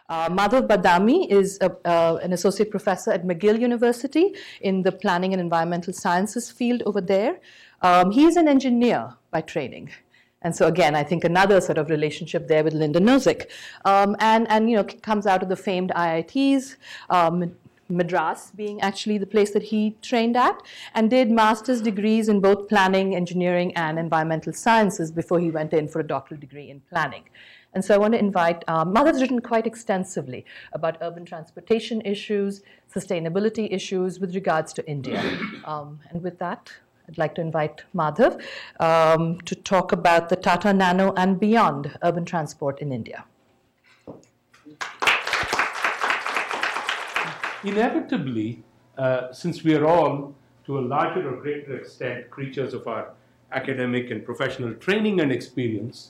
Madhav Badami is an associate professor at McGill University in the planning and environmental sciences field over there. He's an engineer by training. And so again, I think another sort of relationship there with Linda Nozick. And comes out of the famed IITs, Madras being actually the place that he trained at, and did master's degrees in both planning, engineering, and environmental sciences before he went in for a doctoral degree in planning. And so I want to invite, Madhav's written quite extensively about urban transportation issues, sustainability issues with regards to India. And with that, I'd like to invite Madhav to talk about the Tata Nano and beyond urban transport in India. Inevitably, since we are all, to a larger or greater extent, creatures of our academic and professional training and experience,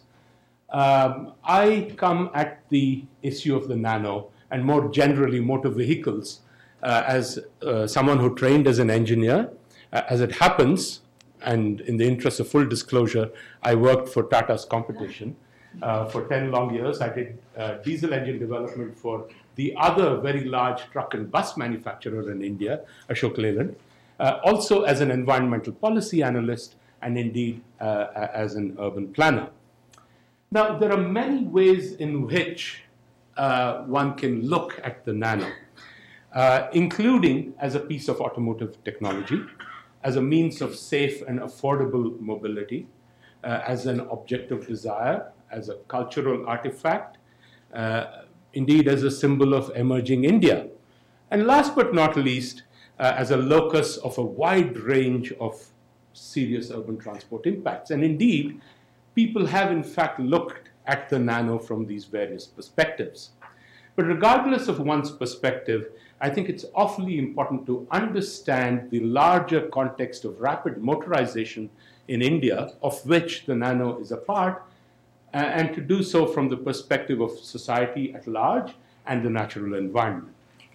I come at the issue of the nano and more generally motor vehicles as someone who trained as an engineer. As it happens, and in the interest of full disclosure, I worked for Tata's competition. For 10 long years, I did diesel engine development for the other very large truck and bus manufacturer in India, Ashok Leyland, also as an environmental policy analyst and indeed as an urban planner. Now, there are many ways in which one can look at the nano, including as a piece of automotive technology, as a means of safe and affordable mobility, as an object of desire, as a cultural artifact, indeed as a symbol of emerging India, and last but not least, as a locus of a wide range of serious urban transport impacts. And indeed, people have in fact looked at the nano from these various perspectives. But regardless of one's perspective, I think it's awfully important to understand the larger context of rapid motorization in India, of which the nano is a part, and to do so from the perspective of society at large and the natural environment.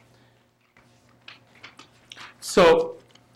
So,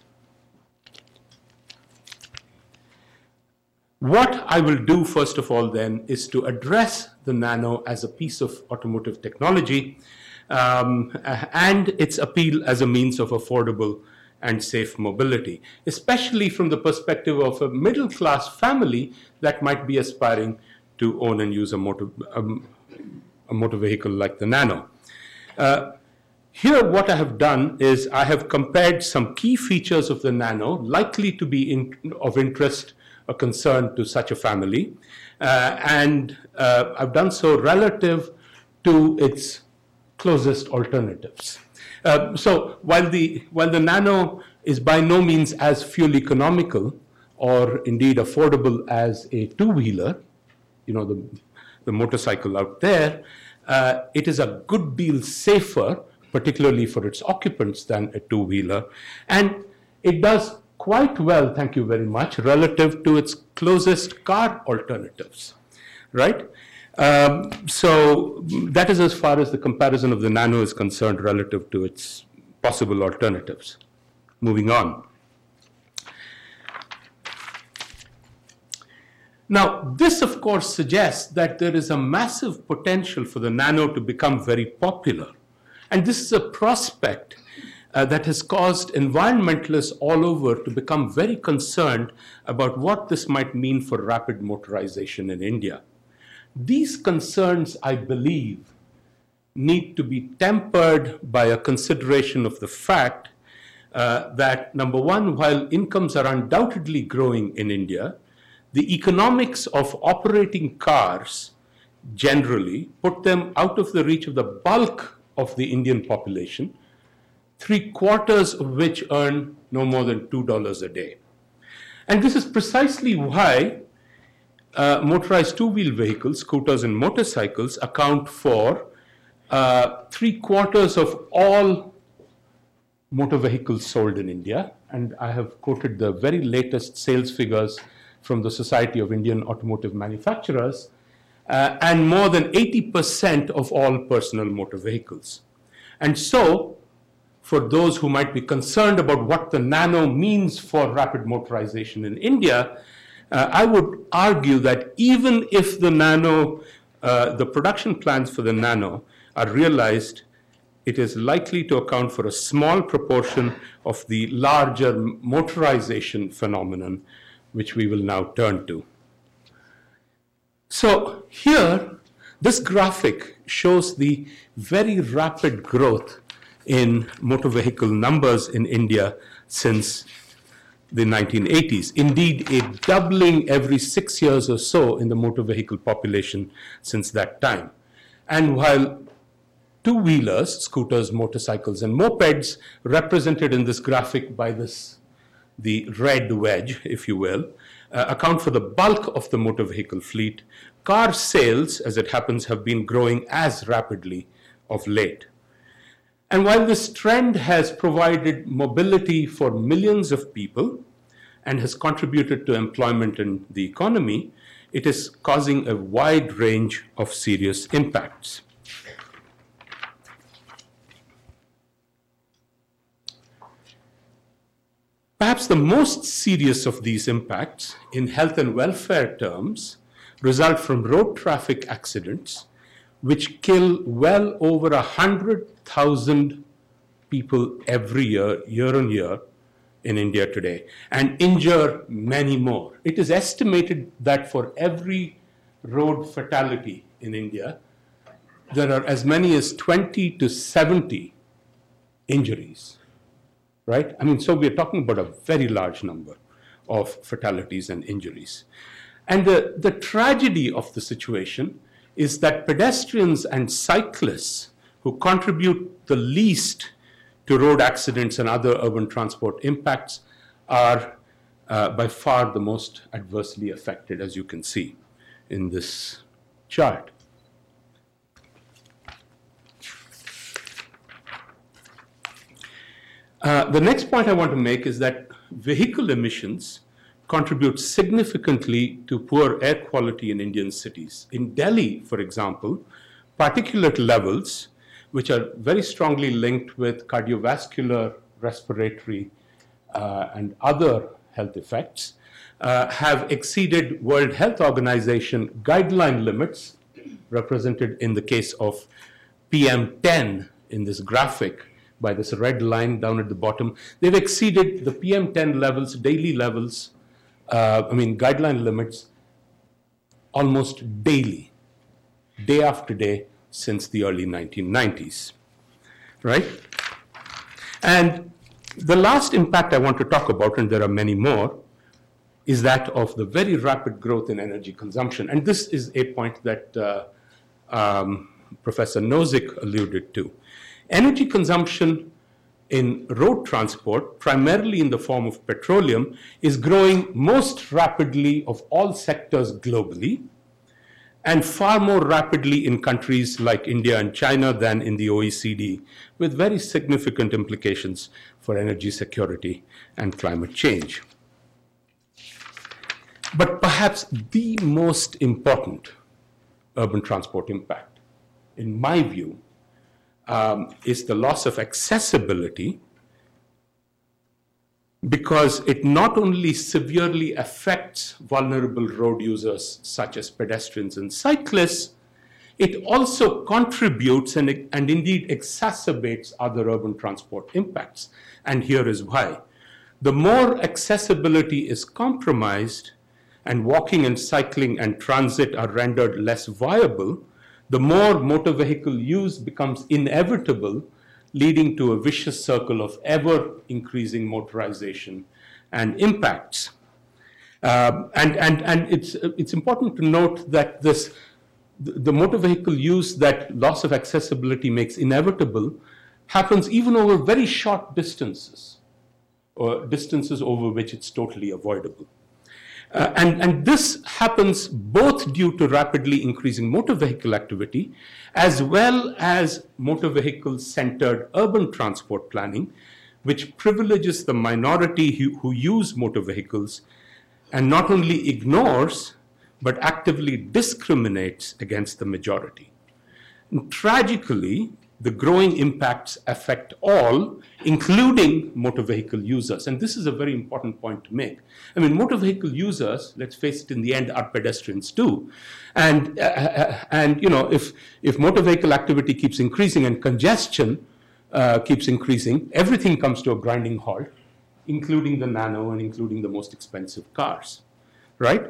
what I will do first of all then is to address the nano as a piece of automotive technology and its appeal as a means of affordable and safe mobility, especially from the perspective of a middle-class family that might be aspiring to own and use a motor vehicle like the nano. Here, what I have done is I have compared some key features of the nano likely to be of interest or concern to such a family, and I've done so relative to its closest alternatives. So while the nano is by no means as fuel economical or indeed affordable as a two-wheeler, the motorcycle out there, it is a good deal safer, particularly for its occupants, than a two-wheeler, and it does quite well, thank you very much, relative to its closest car alternatives, right? So that is as far as the comparison of the nano is concerned relative to its possible alternatives. Moving on. Now, this of course suggests that there is a massive potential for the nano to become very popular. And this is a prospect that has caused environmentalists all over to become very concerned about what this might mean for rapid motorization in India. These concerns, I believe, need to be tempered by a consideration of the fact that, number one, while incomes are undoubtedly growing in India, the economics of operating cars generally put them out of the reach of the bulk of the Indian population, 3/4 of which earn no more than $2 a day. And this is precisely why motorized two-wheel vehicles, scooters and motorcycles, account for 3/4 of all motor vehicles sold in India. And I have quoted the very latest sales figures from the Society of Indian Automotive Manufacturers, and more than 80% of all personal motor vehicles. And so, for those who might be concerned about what the nano means for rapid motorization in India, I would argue that even if the nano, the production plans for the nano are realized, it is likely to account for a small proportion of the larger motorization phenomenon, which we will now turn to. So here, this graphic shows the very rapid growth in motor vehicle numbers in India since the 1980s. Indeed, a doubling every 6 years or so in the motor vehicle population since that time. And while two-wheelers, scooters, motorcycles, and mopeds, represented in this graphic by the red wedge, if you will, account for the bulk of the motor vehicle fleet, car sales, as it happens, have been growing as rapidly of late. And while this trend has provided mobility for millions of people and has contributed to employment in the economy, it is causing a wide range of serious impacts. Perhaps the most serious of these impacts, in health and welfare terms, result from road traffic accidents, which kill well over 100,000 people every year, year on year, in India today, and injure many more. It is estimated that for every road fatality in India, there are as many as 20 to 70 injuries, right? I mean, so we're talking about a very large number of fatalities and injuries. And the tragedy of the situation is that pedestrians and cyclists, who contribute the least to road accidents and other urban transport impacts, are by far the most adversely affected, as you can see in this chart. The next point I want to make is that vehicle emissions contribute significantly to poor air quality in Indian cities. In Delhi, for example, particulate levels, which are very strongly linked with cardiovascular, respiratory, and other health effects, have exceeded World Health Organization guideline limits, represented in the case of PM10 in this graphic by this red line down at the bottom. They've exceeded the PM10 levels, daily levels, guideline limits, almost daily, day after day, since the early 1990s, right? And the last impact I want to talk about, and there are many more, is that of the very rapid growth in energy consumption. And this is a point that Professor Nozick alluded to. Energy consumption in road transport, primarily in the form of petroleum, is growing most rapidly of all sectors globally, and far more rapidly in countries like India and China than in the OECD, with very significant implications for energy security and climate change. But perhaps the most important urban transport impact, in my view, is the loss of accessibility, because it not only severely affects vulnerable road users such as pedestrians and cyclists, it also contributes and indeed exacerbates other urban transport impacts. And here is why. The more accessibility is compromised and walking and cycling and transit are rendered less viable, the more motor vehicle use becomes inevitable, leading to a vicious circle of ever-increasing motorization and impacts. And it's important to note that the motor vehicle use that loss of accessibility makes inevitable happens even over very short distances, or distances over which it's totally avoidable. And this happens both due to rapidly increasing motor vehicle activity, as well as motor vehicle-centered urban transport planning, which privileges the minority who use motor vehicles and not only ignores, but actively discriminates against the majority. And tragically, the growing impacts affect all, including motor vehicle users. And this is a very important point to make. I mean, motor vehicle users, let's face it, in the end, are pedestrians too. And you know, if motor vehicle activity keeps increasing and congestion keeps increasing, everything comes to a grinding halt, including the nano and including the most expensive cars, right?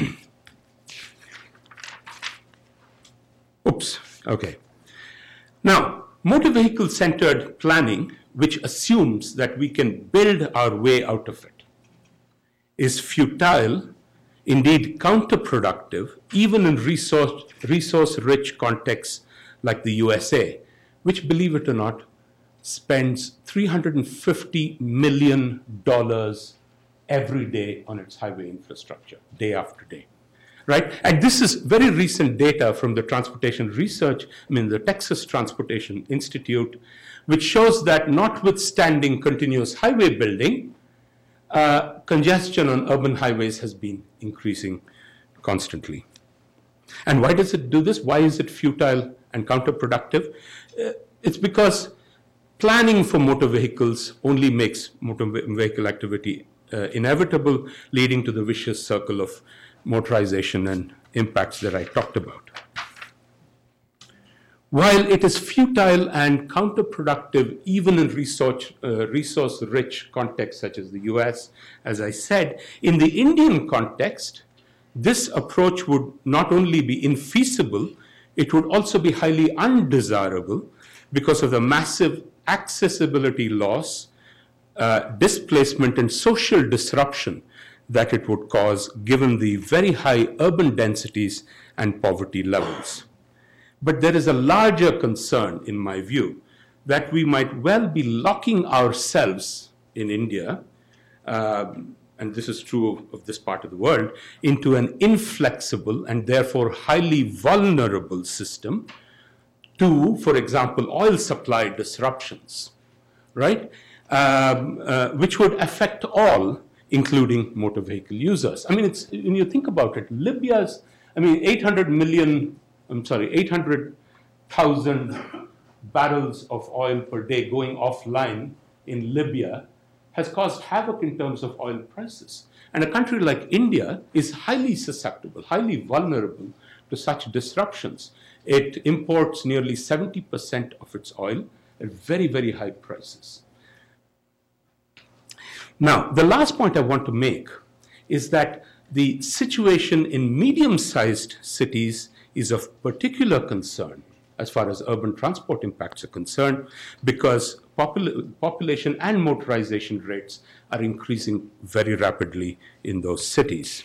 Oops, okay. Now, motor vehicle-centered planning, which assumes that we can build our way out of it, is futile, indeed counterproductive, even in resource-rich contexts like the USA, which, believe it or not, spends $350 million every day on its highway infrastructure, day after day. Right? And this is very recent data from the Transportation Research, the Texas Transportation Institute, which shows that notwithstanding continuous highway building, congestion on urban highways has been increasing constantly. And why does it do this? Why is it futile and counterproductive? It's because planning for motor vehicles only makes motor vehicle activity inevitable, leading to the vicious circle of motorization and impacts that I talked about. While it is futile and counterproductive even in resource-rich contexts such as the US, as I said, in the Indian context, this approach would not only be infeasible, it would also be highly undesirable because of the massive accessibility loss, displacement, and social disruption that it would cause given the very high urban densities and poverty levels. But there is a larger concern, in my view, that we might well be locking ourselves in India, and this is true of this part of the world, into an inflexible and therefore highly vulnerable system to, for example, oil supply disruptions, right? Which would affect all, including motor vehicle users. I mean, when you think about it, Libya's, 800,000 barrels of oil per day going offline in Libya has caused havoc in terms of oil prices. And a country like India is highly susceptible, highly vulnerable to such disruptions. It imports nearly 70% of its oil at very, very high prices. Now, the last point I want to make is that the situation in medium-sized cities is of particular concern as far as urban transport impacts are concerned, because population and motorization rates are increasing very rapidly in those cities.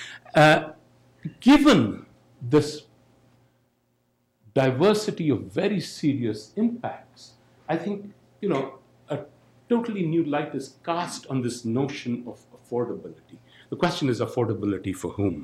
Given this diversity of very serious impacts, I think, a totally new light is cast on this notion of affordability. The question is affordability for whom?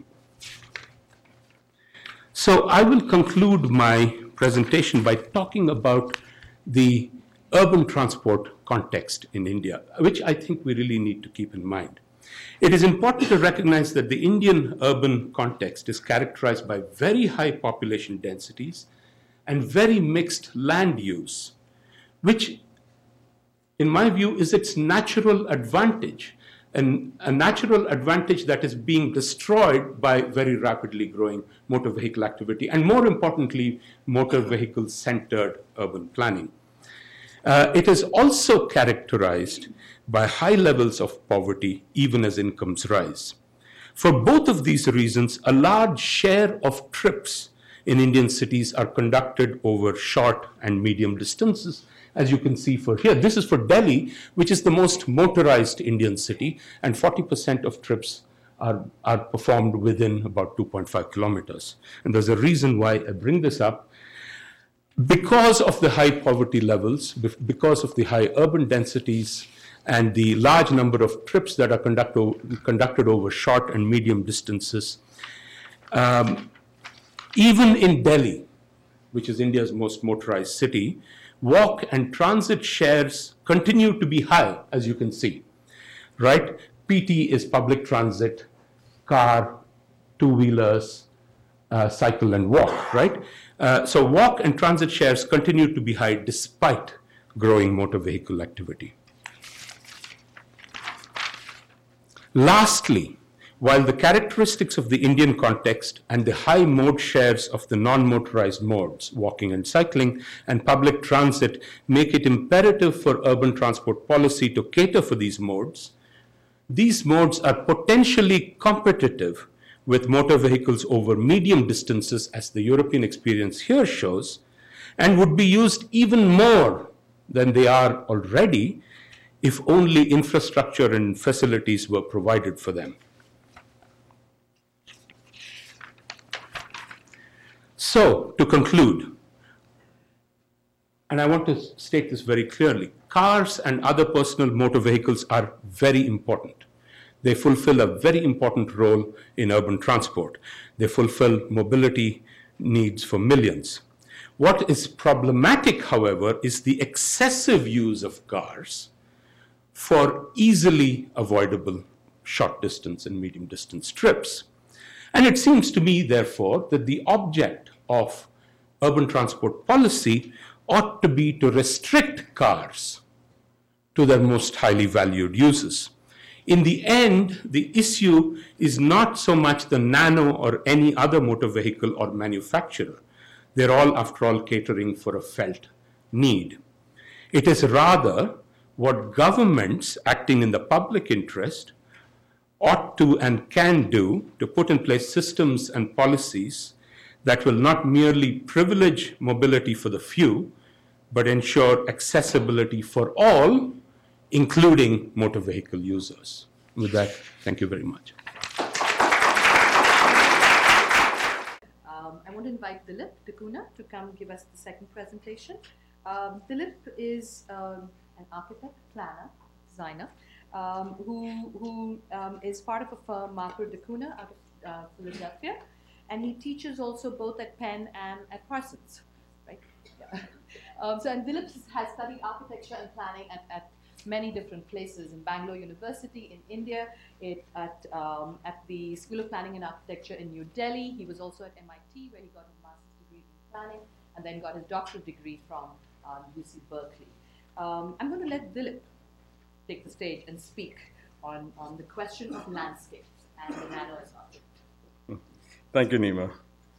So I will conclude my presentation by talking about the urban transport context in India, which I think we really need to keep in mind. It is important to recognize that the Indian urban context is characterized by very high population densities and very mixed land use, which, in my view, is its natural advantage, and a natural advantage that is being destroyed by very rapidly growing motor vehicle activity, and more importantly, motor vehicle-centered urban planning. It is also characterized by high levels of poverty, even as incomes rise. For both of these reasons, a large share of trips in Indian cities are conducted over short and medium distances, as you can see for here. This is for Delhi, which is the most motorized Indian city, and 40% of trips are performed within about 2.5 kilometers. And there's a reason why I bring this up. Because of the high poverty levels, because of the high urban densities, and the large number of trips that are conducted over short and medium distances, even in Delhi, which is India's most motorized city, walk and transit shares continue to be high, as you can see, right? PT is public transit, car, two-wheelers, cycle and walk, right? So walk and transit shares continue to be high despite growing motor vehicle activity. Lastly, while the characteristics of the Indian context and the high mode shares of the non-motorized modes, walking and cycling, and public transit make it imperative for urban transport policy to cater for these modes are potentially competitive with motor vehicles over medium distances, as the European experience here shows, and would be used even more than they are already if only infrastructure and facilities were provided for them. So, to conclude, and I want to state this very clearly, cars and other personal motor vehicles are very important. They fulfill a very important role in urban transport. They fulfill mobility needs for millions. What is problematic, however, is the excessive use of cars for easily avoidable short distance and medium distance trips. And it seems to me, therefore, that the object of urban transport policy ought to be to restrict cars to their most highly valued uses. In the end, the issue is not so much the Nano or any other motor vehicle or manufacturer. They're all, after all, catering for a felt need. It is rather what governments acting in the public interest ought to and can do to put in place systems and policies that will not merely privilege mobility for the few, but ensure accessibility for all, including motor vehicle users. With that, thank you very much. I want to invite Dilip Dikuna to come give us the second presentation. Dilip is an architect, planner, designer, who is part of a firm, Marker Dikuna, out of Philadelphia, and he teaches also both at Penn and at Parsons, right? Yeah. And Dilip has studied architecture and planning at many different places, in Bangalore University, in India, at the School of Planning and Architecture in New Delhi. He was also at MIT, where he got his master's degree in planning, and then got his doctorate degree from UC Berkeley. I'm going to let Dilip take the stage and speak on the question of landscapes and the nano as object. Thank you, Nima.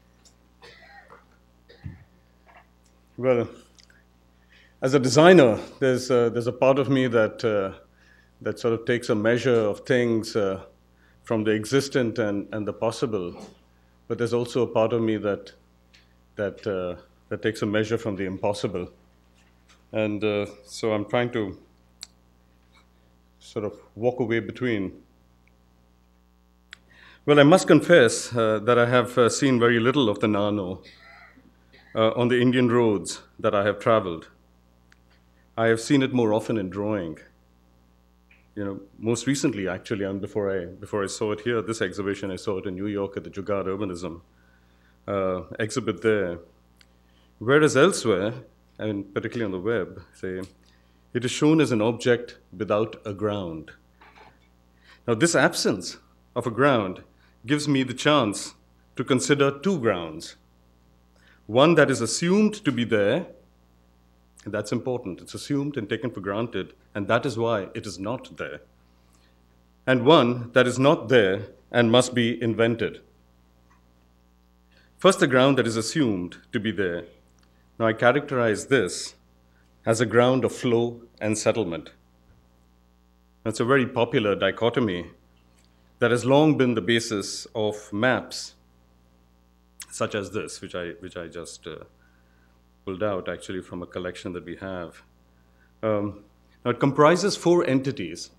Well, as a designer, there's a part of me that sort of takes a measure of things from the existent and the possible, but there's also a part of me that takes a measure from the impossible, and so I'm trying to sort of walk away between. Well, I must confess that I have seen very little of the nano on the Indian roads that I have traveled. I have seen it more often in drawing. You know, most recently, actually, and before I saw it here, this exhibition, I saw it in New York at the Jugaad Urbanism exhibit there. Whereas elsewhere, and particularly on the web, say, it is shown as an object without a ground. Now, this absence of a ground gives me the chance to consider two grounds. One that is assumed to be there, and that's important. It's assumed and taken for granted, and that is why it is not there. And one that is not there and must be invented. First, the ground that is assumed to be there. Now, I characterize this as a ground of flow and settlement. That's a very popular dichotomy that has long been the basis of maps, such as this, which I just pulled out actually from a collection that we have. Now it comprises four entities: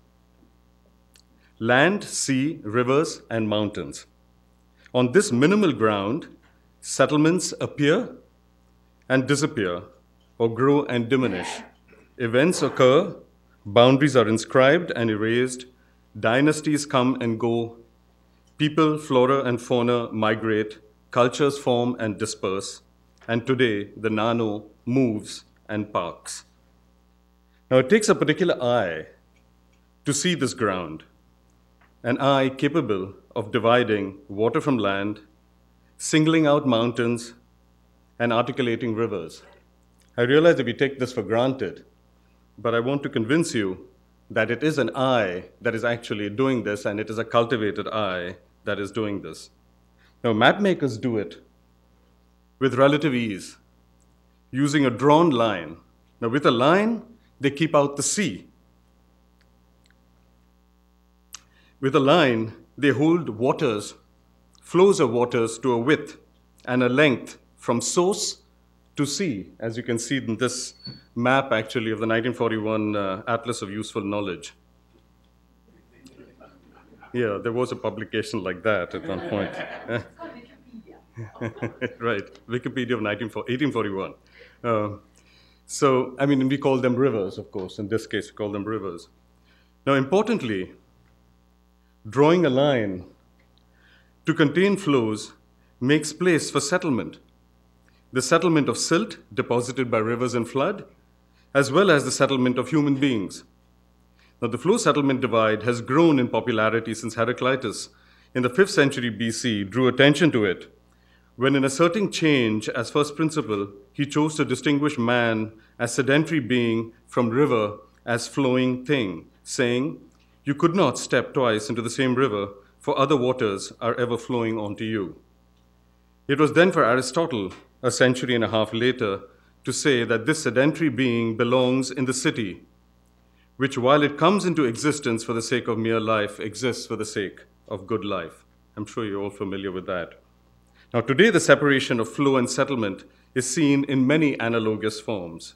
land, sea, rivers, and mountains. On this minimal ground, settlements appear and disappear, or grow and diminish. Events occur, boundaries are inscribed and erased, dynasties come and go, people, flora, and fauna migrate, cultures form and disperse, and today the nano moves and parks. Now it takes a particular eye to see this ground, an eye capable of dividing water from land, singling out mountains, and articulating rivers. I realize that we take this for granted, but I want to convince you that it is an I that is actually doing this, and it is a cultivated I that is doing this. Now, map makers do it with relative ease, using a drawn line. Now, with a line, they keep out the sea. With a line, they hold waters, flows of waters to a width and a length from source to sea, as you can see in this map, actually, of the 1941 Atlas of Useful Knowledge. Yeah, there was a publication like that at one point. Right, Wikipedia of 1841. So, I mean, we call them rivers, of course. In this case, we call them rivers. Now, importantly, drawing a line to contain flows makes place for settlement. The settlement of silt deposited by rivers in flood, as well as the settlement of human beings. Now, the flow settlement divide has grown in popularity since Heraclitus, in the 5th century BC, drew attention to it, when in asserting change as first principle, he chose to distinguish man as sedentary being from river as flowing thing, saying, "You could not step twice into the same river, for other waters are ever flowing onto you." It was then for Aristotle, a century and a half later, to say that this sedentary being belongs in the city, which, while it comes into existence for the sake of mere life, exists for the sake of good life. I'm sure you're all familiar with that. Now, today, the separation of flow and settlement is seen in many analogous forms.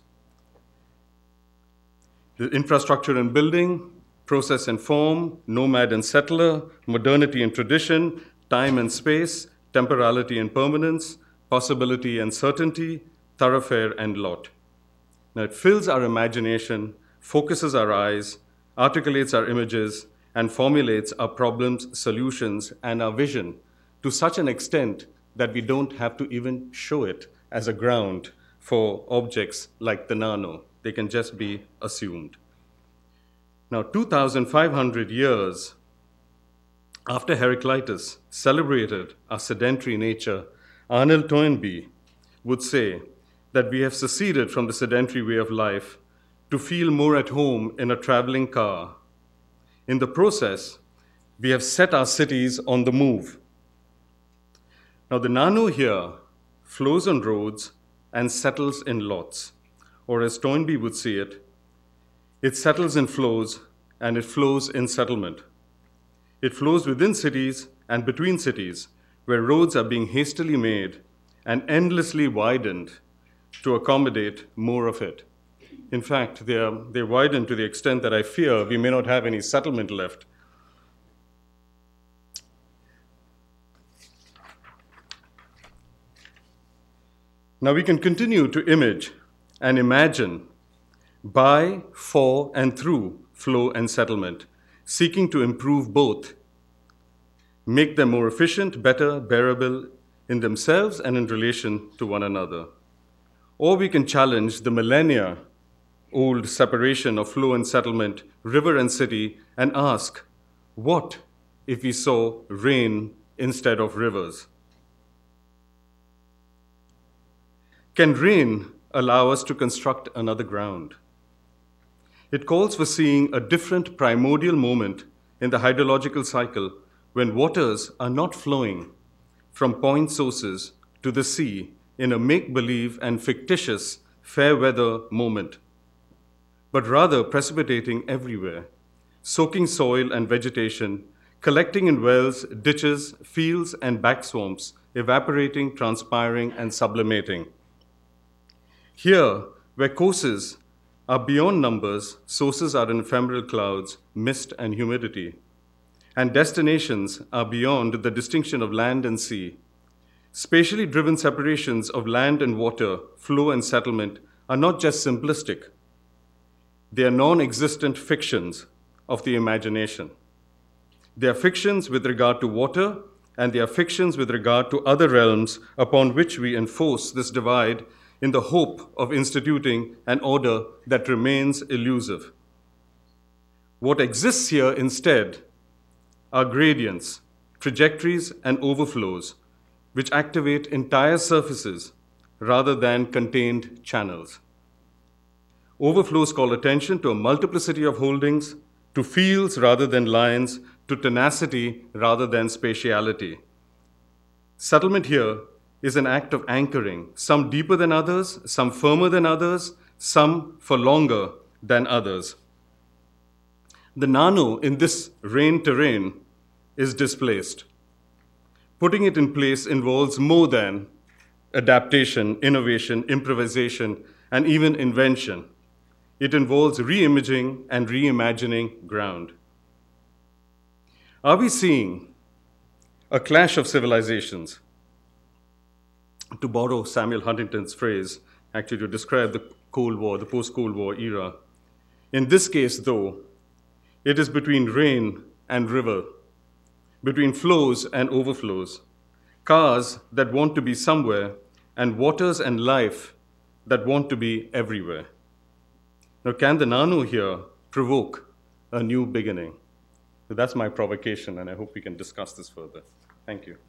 The infrastructure and building, process and form, nomad and settler, modernity and tradition, time and space, temporality and permanence, possibility and certainty, thoroughfare and lot. Now, it fills our imagination, focuses our eyes, articulates our images, and formulates our problems, solutions, and our vision to such an extent that we don't have to even show it as a ground for objects like the nano. They can just be assumed. Now, 2,500 years after Heraclitus celebrated our sedentary nature, Arnold Toynbee would say that we have seceded from the sedentary way of life to feel more at home in a traveling car. In the process, we have set our cities on the move. Now, the nano here flows on roads and settles in lots, or as Toynbee would see it, it settles in flows and it flows in settlement. It flows within cities and between cities, where roads are being hastily made and endlessly widened to accommodate more of it. In fact, they widen to the extent that I fear we may not have any settlement left. Now we can continue to image and imagine by, for, and through flow and settlement, seeking to improve both, make them more efficient, better, bearable in themselves and in relation to one another. Or we can challenge the millennia-old separation of flow and settlement, river and city, and ask, what if we saw rain instead of rivers? Can rain allow us to construct another ground? It calls for seeing a different primordial moment in the hydrological cycle when waters are not flowing from point sources to the sea in a make-believe and fictitious fair weather moment, but rather precipitating everywhere, soaking soil and vegetation, collecting in wells, ditches, fields, and back swamps, evaporating, transpiring, and sublimating. Here, where courses are beyond numbers, sources are in ephemeral clouds, mist, and humidity, and destinations are beyond the distinction of land and sea. Spatially driven separations of land and water, flow and settlement are not just simplistic. They are non-existent fictions of the imagination. They are fictions with regard to water, and they are fictions with regard to other realms upon which we enforce this divide in the hope of instituting an order that remains elusive. What exists here instead are gradients, trajectories, and overflows, which activate entire surfaces rather than contained channels. Overflows call attention to a multiplicity of holdings, to fields rather than lines, to tenacity rather than spatiality. Settlement here is an act of anchoring, some deeper than others, some firmer than others, some for longer than others. The nano in this rain terrain is displaced. Putting it in place involves more than adaptation, innovation, improvisation, and even invention. It involves re-imaging and reimagining ground. Are we seeing a clash of civilizations? To borrow Samuel Huntington's phrase, actually to describe the Cold War, the post-Cold War era. In this case, though, it is between rain and river, between flows and overflows, cars that want to be somewhere, and waters and life that want to be everywhere. Now, can the nano here provoke a new beginning? So that's my provocation, and I hope we can discuss this further. Thank you.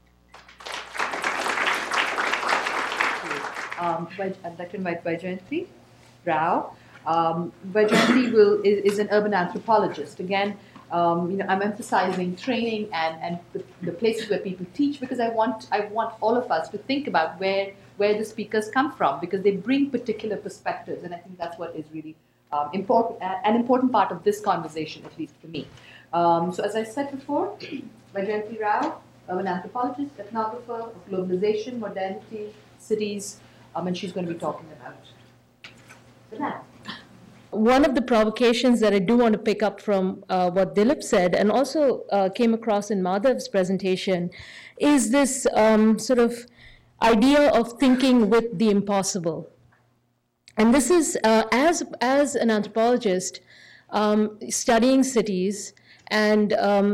I'd like to invite Vaijayanti Rao. Vaijayanti is an urban anthropologist. Again, I'm emphasizing training and the places where people teach, because I want all of us to think about where the speakers come from, because they bring particular perspectives, and I think that's what is really important, an important part of this conversation, at least for me. So as I said before, Vaijayanti Rao, urban anthropologist, ethnographer of globalization, modernity, cities, and she's going to be talking about that. One of the provocations that I do want to pick up from what Dilip said, and also came across in Madhav's presentation, is this sort of idea of thinking with the impossible. And this is, as an anthropologist, studying cities and,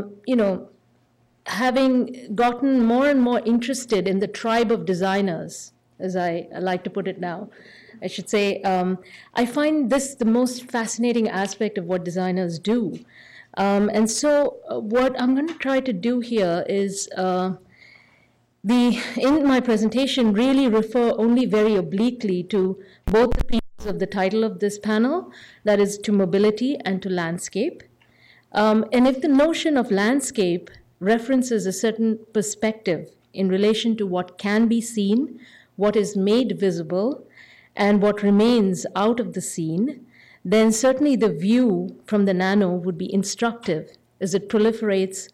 having gotten more and more interested in the tribe of designers, as I like to put it now, I should say, I find this the most fascinating aspect of what designers do. And so what I'm going to try to do here is, in my presentation, really refer only very obliquely to both the pieces of the title of this panel, that is to mobility and to landscape. And if the notion of landscape references a certain perspective in relation to what can be seen, what is made visible, and what remains out of the scene, then certainly the view from the nano would be instructive as it proliferates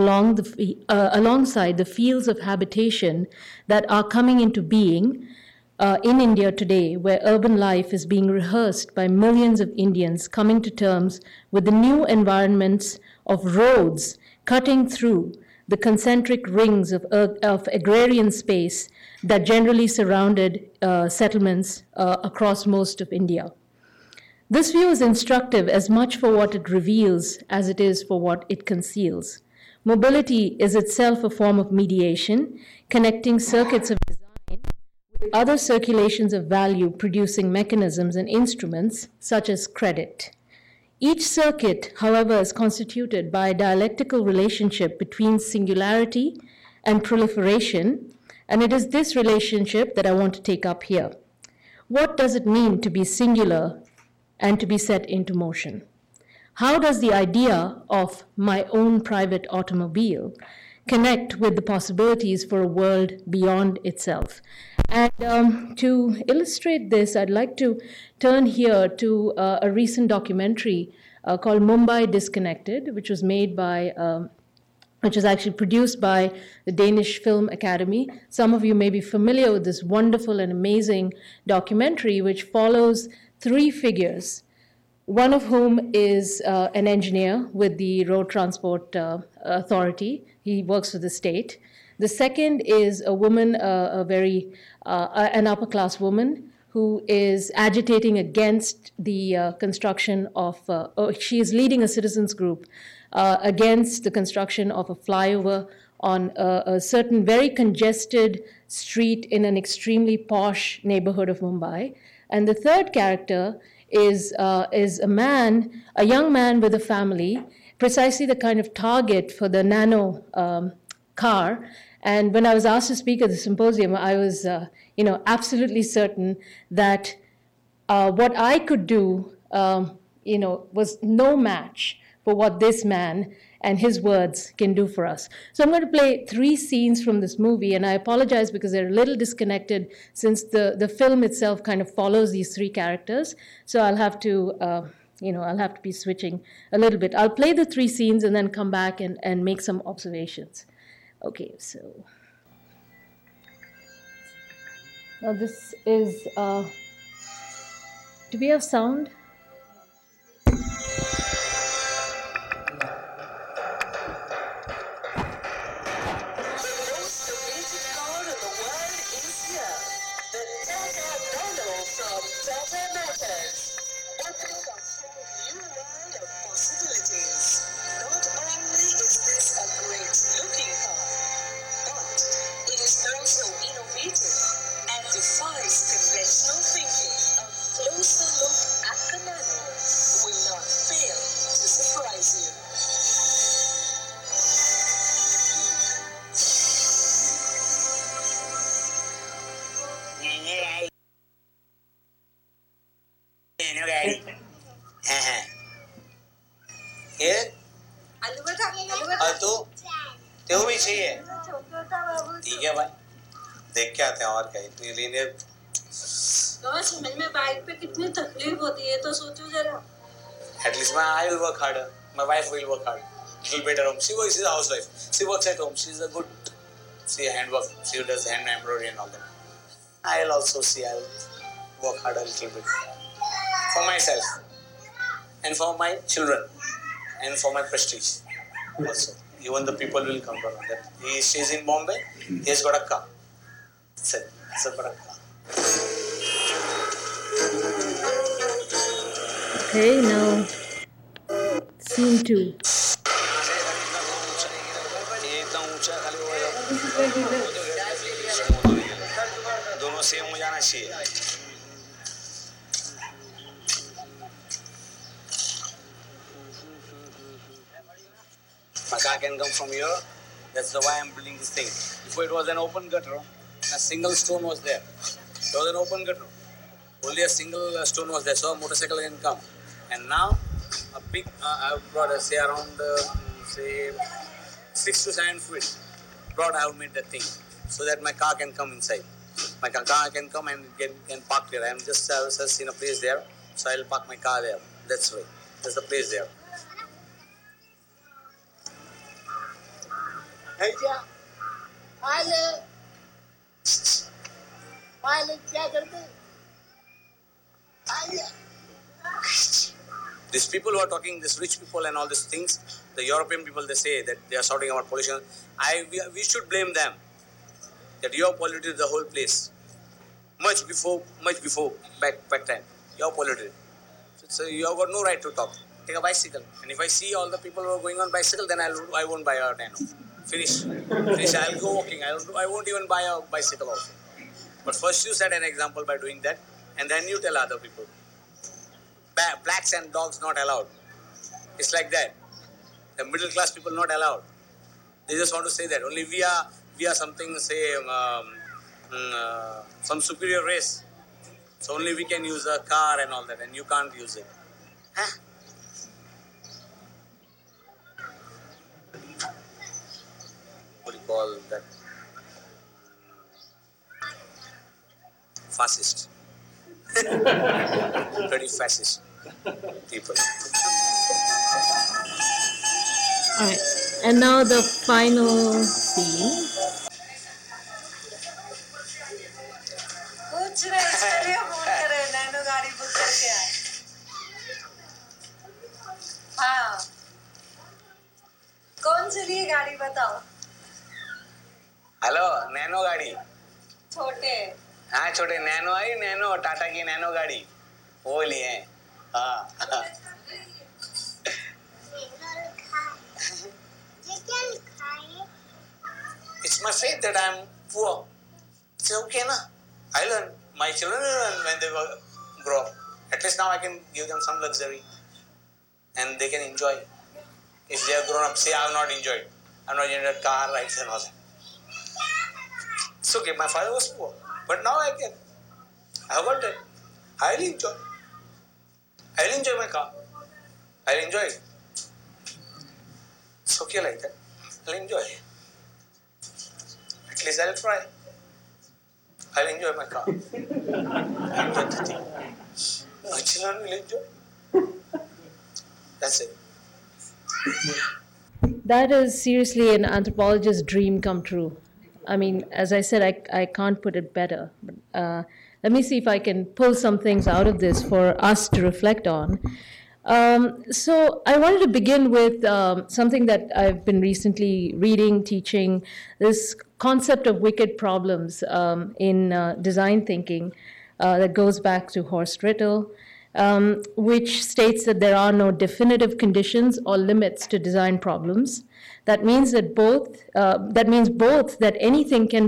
alongside the fields of habitation that are coming into being in India today, where urban life is being rehearsed by millions of Indians coming to terms with the new environments of roads cutting through the concentric rings of agrarian space that generally surrounded settlements across most of India. This view is instructive as much for what it reveals as it is for what it conceals. Mobility is itself a form of mediation, connecting circuits of design with other circulations of value producing mechanisms and instruments, such as credit. Each circuit, however, is constituted by a dialectical relationship between singularity and proliferation, and it is this relationship that I want to take up here. What does it mean to be singular and to be set into motion? How does the idea of my own private automobile connect with the possibilities for a world beyond itself? And to illustrate this, I'd like to turn here to a recent documentary called Mumbai Disconnected, which was made by, which was actually produced by the Danish Film Academy. Some of you may be familiar with this wonderful and amazing documentary, which follows three figures, one of whom is an engineer with the Road Transport Authority. He works for the state. The second is a woman, an upper-class woman, who is agitating against the construction of, she is leading a citizens group against the construction of a flyover on a certain very congested street in an extremely posh neighborhood of Mumbai. And the third character is a young man with a family, precisely the kind of target for the nano car, And when I was asked to speak at the symposium, I was, absolutely certain that what I could do, was no match for what this man and his words can do for us. So I'm going to play 3 scenes from this movie, and I apologize because they're a little disconnected since the film itself kind of follows these 3 characters. So I'll have to, I'll have to be switching a little bit. I'll play the 3 scenes and then come back and make some observations. Okay, so now this is, do we have sound? ठीक है भाई, देख के आते हैं और क्या इतनी लेने। समझ में बाइक पे कितनी तकलीफ होती है तो सोचो जरा। At least I will work harder. My wife will work hard. Little better home. She works. She's a housewife. She works at home. She's a good. She handwork. She does hand embroidery and all that. I'll also see. I'll work hard a little bit for myself and for my children and for my prestige also. Even the people will come to know that he stays in Bombay. He has got a car. That's it. It's a car. Okay, now scene 2. दोनों same हो जाना चाहिए। My car can come from here. That's why I'm building this thing. Before it was an open gutter, a single stone was there. It was an open gutter. Only a single stone was there, so a motorcycle can come. And now, a big, I've brought, say, around, 6 to 7 feet broad, I have made that thing, so that my car can come inside. My car can come and can park there. I'm just seen a place there, so I'll park my car there. That's right. There's a place there. Hey, क्या? क्या करते? These people who are talking, these rich people and all these things, the European people, they say that they are shouting about pollution. We should blame them that you have polluted the whole place. Much before back time, you have polluted. So you have got no right to talk. Take a bicycle, and if I see all the people who are going on bicycle, then I won't buy a Nano. Finish. I'll go walking. I won't even buy a bicycle also. But first you set an example by doing that, and then you tell other people. Blacks and dogs not allowed. It's like that. The middle class people not allowed. They just want to say that. Only we are something, say, some superior race. So only we can use a car and all that, and you can't use it. Huh? What do you call that? Fascist. Pretty fascist people. All right, and now the final scene. कुछ नहीं, चलिए phone करे, nano गाड़ी book करके आए। हाँ, कौन सी लिए गाड़ी बताओ? हेलो, नैनो गाड़ी। छोटे। हाँ, छोटे नैनो आई, नैनो टाटा की नैनो गाड़ी वो लिए हैं। हाँ। It's my faith that I'm poor. It's okay, na? I learn. My children learn when they grow up. At least now I can give them some luxury, and they can enjoy. If they have grown up, say I have not enjoyed. I have not enjoyed car rides and all that. It's okay, my father was poor, but now I can. I have got it. I'll enjoy. I'll enjoy my car. I'll enjoy it. It's okay like that. I'll enjoy it. At least I'll try. I'll enjoy my car. I'll enjoy the thing. My children will enjoy. That's it. That is seriously an anthropologist's dream come true. I mean, as I said, I can't put it better. But, let me see if I can pull some things out of this for us to reflect on. So I wanted to begin with something that I've been recently reading, teaching, this concept of wicked problems in design thinking that goes back to Horst Rittel, which states that there are no definitive conditions or limits to design problems. That means that both that anything can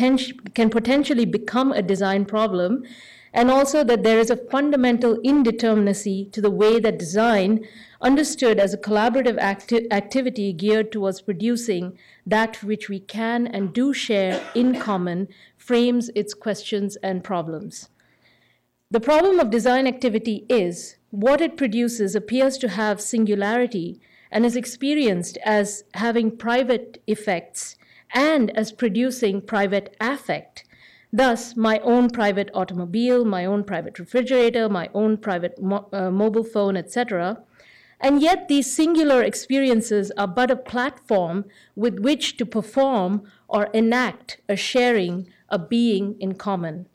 potentially become a design problem, and also that there is a fundamental indeterminacy to the way that design, understood as a collaborative activity geared towards producing that which we can and do share in common, frames its questions and problems. The problem of design activity is what it produces appears to have singularity and is experienced as having private effects and as producing private affect. Thus, my own private automobile, my own private refrigerator, my own private mobile phone, etc. And yet these singular experiences are but a platform with which to perform or enact a sharing, a being in common.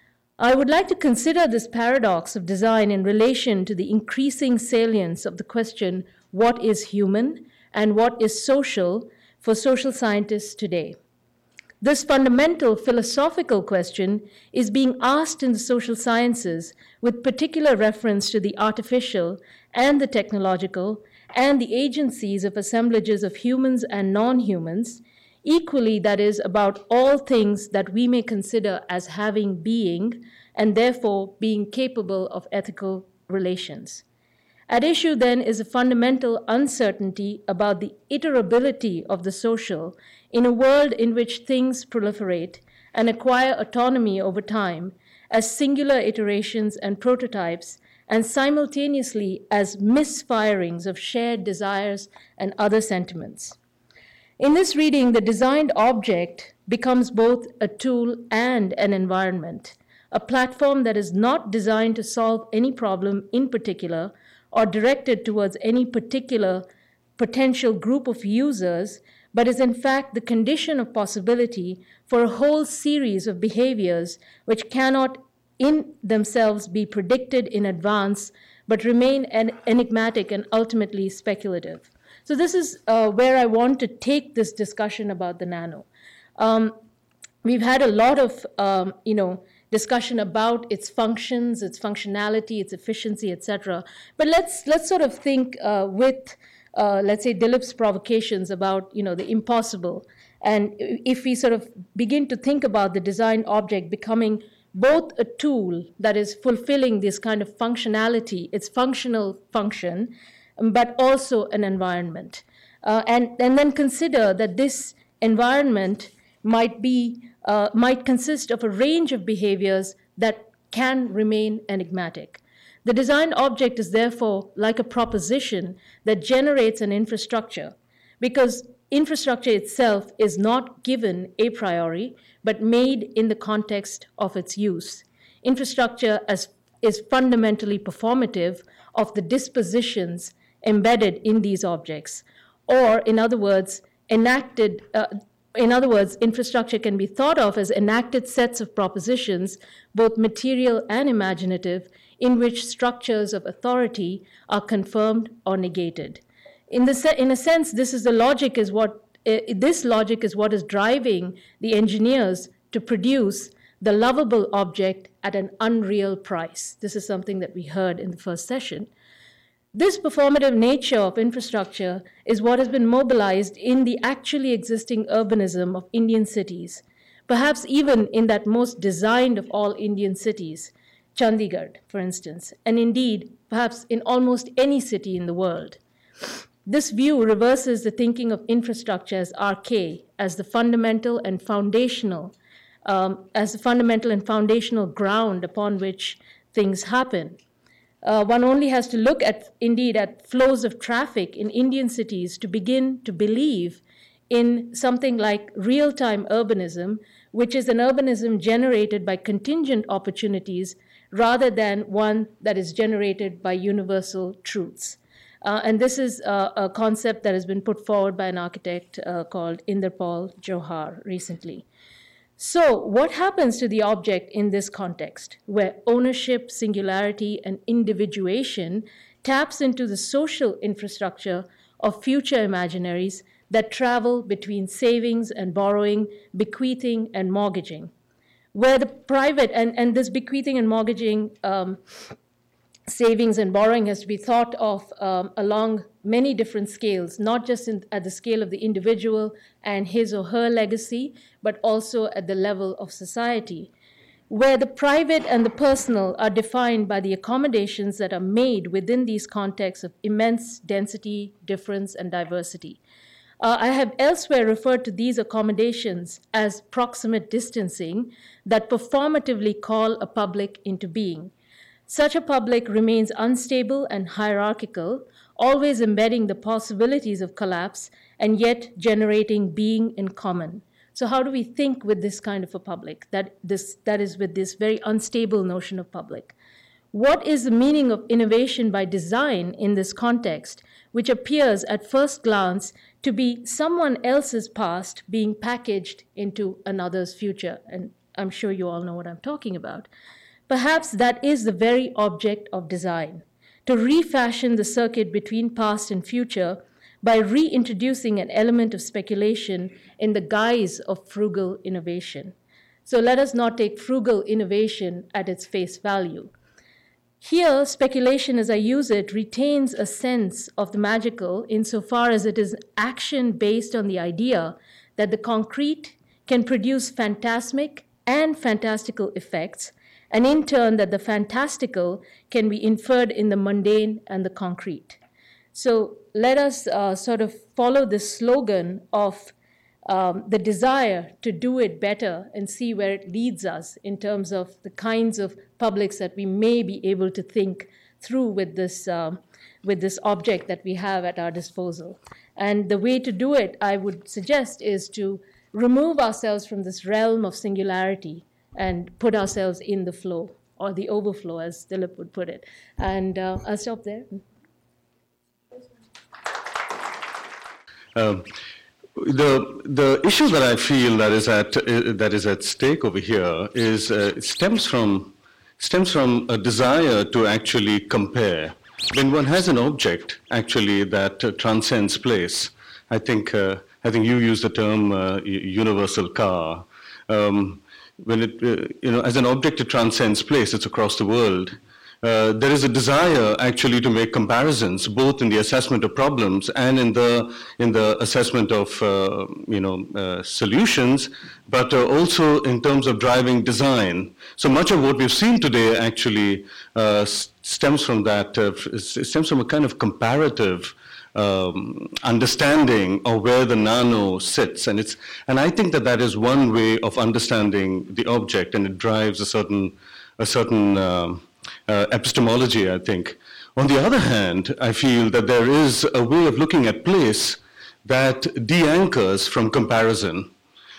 I would like to consider this paradox of design in relation to the increasing salience of the question, what is human and what is social, for social scientists today. This fundamental philosophical question is being asked in the social sciences with particular reference to the artificial and the technological and the agencies of assemblages of humans and non-humans, equally, that is, about all things that we may consider as having being and therefore being capable of ethical relations. At issue, then, is a fundamental uncertainty about the iterability of the social in a world in which things proliferate and acquire autonomy over time as singular iterations and prototypes, and simultaneously as misfirings of shared desires and other sentiments. In this reading, the designed object becomes both a tool and an environment, a platform that is not designed to solve any problem in particular or directed towards any particular potential group of users, but is in fact the condition of possibility for a whole series of behaviors which cannot in themselves be predicted in advance, but remain enigmatic and ultimately speculative. So this is where I want to take this discussion about the nano. We've had a lot of, discussion about its functions, its functionality, its efficiency, etc. But let's sort of think with, let's say, Dilip's provocations about, the impossible. And if we sort of begin to think about the design object becoming both a tool that is fulfilling this kind of functionality, its functional function, but also an environment. And then consider that this environment might consist of a range of behaviors that can remain enigmatic. The design object is therefore like a proposition that generates an infrastructure, because infrastructure itself is not given a priori, but made in the context of its use. Infrastructure is fundamentally performative of the dispositions embedded in these objects, or in other words, infrastructure can be thought of as enacted sets of propositions, both material and imaginative, in which structures of authority are confirmed or negated. In a sense, this logic is what is driving the engineers to produce the lovable object at an unreal price. This is something that we heard in the first session. This performative nature of infrastructure is what has been mobilized in the actually existing urbanism of Indian cities, perhaps even in that most designed of all Indian cities, Chandigarh, for instance, and indeed, perhaps in almost any city in the world. This view reverses the thinking of infrastructure as archaic, as the fundamental and foundational, as a fundamental and foundational ground upon which things happen. One only has to look indeed at flows of traffic in Indian cities to begin to believe in something like real-time urbanism, which is an urbanism generated by contingent opportunities rather than one that is generated by universal truths. And this is a concept that has been put forward by an architect called Inderpal Johar recently. So what happens to the object in this context, where ownership, singularity, and individuation taps into the social infrastructure of future imaginaries that travel between savings and borrowing, bequeathing and mortgaging, where the private, and this bequeathing and mortgaging, savings and borrowing has to be thought of along many different scales, not just at the scale of the individual and his or her legacy, but also at the level of society, where the private and the personal are defined by the accommodations that are made within these contexts of immense density, difference, and diversity. I have elsewhere referred to these accommodations as proximate distancing that performatively call a public into being. Such a public remains unstable and hierarchical, always embedding the possibilities of collapse and yet generating being in common. So how do we think with this kind of a public, that is with this very unstable notion of public? What is the meaning of innovation by design in this context, which appears at first glance to be someone else's past being packaged into another's future? And I'm sure you all know what I'm talking about. Perhaps that is the very object of design, to refashion the circuit between past and future by reintroducing an element of speculation in the guise of frugal innovation. So let us not take frugal innovation at its face value. Here, speculation, as I use it, retains a sense of the magical insofar as it is action based on the idea that the concrete can produce phantasmic and fantastical effects, and in turn that the fantastical can be inferred in the mundane and the concrete. So let us sort of follow this slogan of the desire to do it better and see where it leads us in terms of the kinds of publics that we may be able to think through with this object that we have at our disposal. And the way to do it, I would suggest, is to remove ourselves from this realm of singularity and put ourselves in the flow, or the overflow, as Dilip would put it. And I'll stop there. The issue that I feel that is at stake over here is stems from a desire to actually compare. When one has an object actually that transcends place, I think you used the term universal car. When it, as an object it transcends place, it's across the world. There is a desire actually to make comparisons, both in the assessment of problems and in the assessment of solutions, but also in terms of driving design. So much of what we've seen today actually stems from that. Stems from a kind of comparative understanding of where the nano sits, and I think that is one way of understanding the object, and it drives a certain epistemology, I think. On the other hand, I feel that there is a way of looking at place that de-anchors from comparison.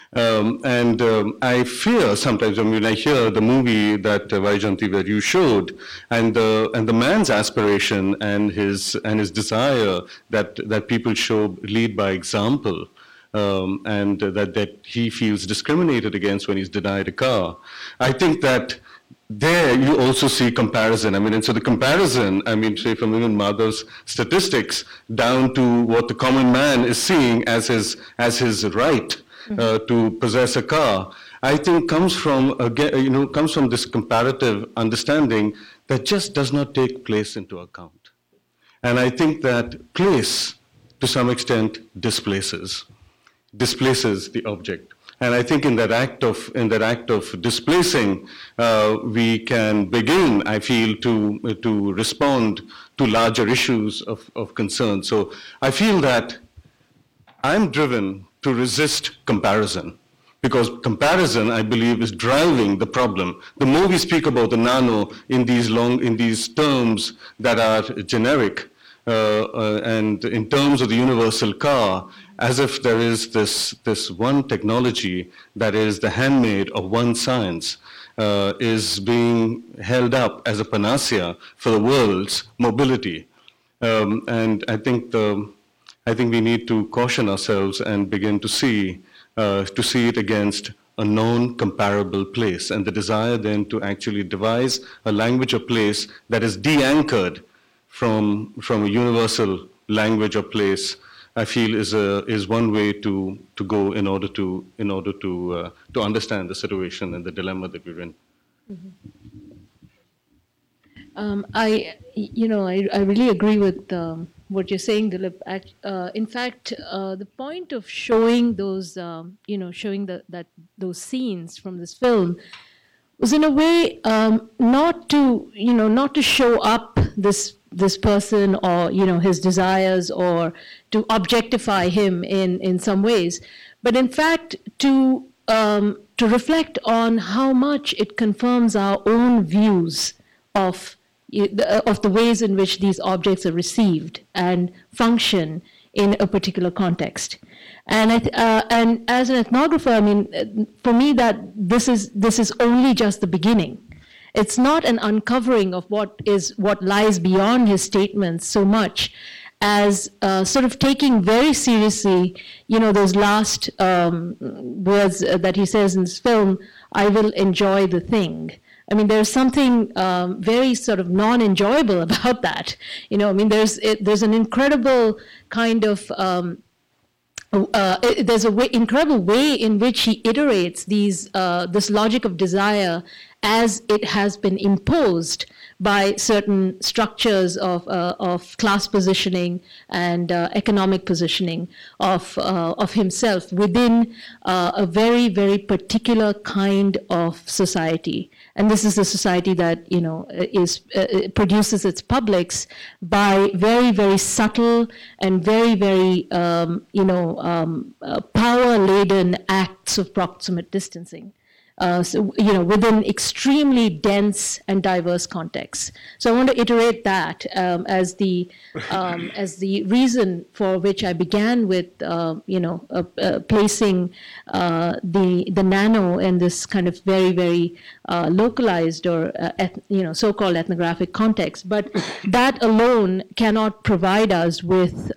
I fear sometimes when I hear the movie that Vaijayanti that you showed, and the man's aspiration and his desire that people lead by example, and that he feels discriminated against when he's denied a car. I think that there you also see comparison. And so the comparison, say from even Madhav's statistics down to what the common man is seeing as his right to possess a car, I think comes from this comparative understanding that just does not take place into account. And I think that place, to some extent, displaces the object. And I think in that act of displacing, we can begin, I feel, to respond to larger issues of concern. So I feel that I'm driven to resist comparison, Because comparison, I believe, is driving the problem. The more we speak about the nano in these terms that are generic, and in terms of the universal car, as if there is this one technology that is the handmaid of one science, is being held up as a panacea for the world's mobility. And I think we need to caution ourselves and begin to see it against a known comparable place, and the desire then to actually devise a language or place that is de-anchored from a universal language or place, I feel is one way to go in order to understand the situation and the dilemma that we're in. I really agree with what you're saying, Dilip. In fact, the point of showing those, those scenes from this film was in a way not to show up this person or his desires or to objectify him in some ways, but in fact to reflect on how much it confirms our own views of the ways in which these objects are received and function in a particular context. And and as an ethnographer, I mean, for me that this is only just the beginning. It's not an uncovering of what lies beyond his statements so much as sort of taking very seriously, those last words that he says in this film, "I will enjoy the thing." I mean, there's something very sort of non-enjoyable about that. I mean, there's an incredible kind of there's an incredible way in which he iterates this logic of desire as it has been imposed by certain structures of class positioning and economic positioning of himself within a very, very particular kind of society. And this is a society that produces its publics by very, very subtle and very, very power-laden acts of proximate distancing. Within extremely dense and diverse contexts. So I want to iterate that as the reason for which I began with placing the nano in this kind of very, very localized or so-called ethnographic context. But that alone cannot provide us with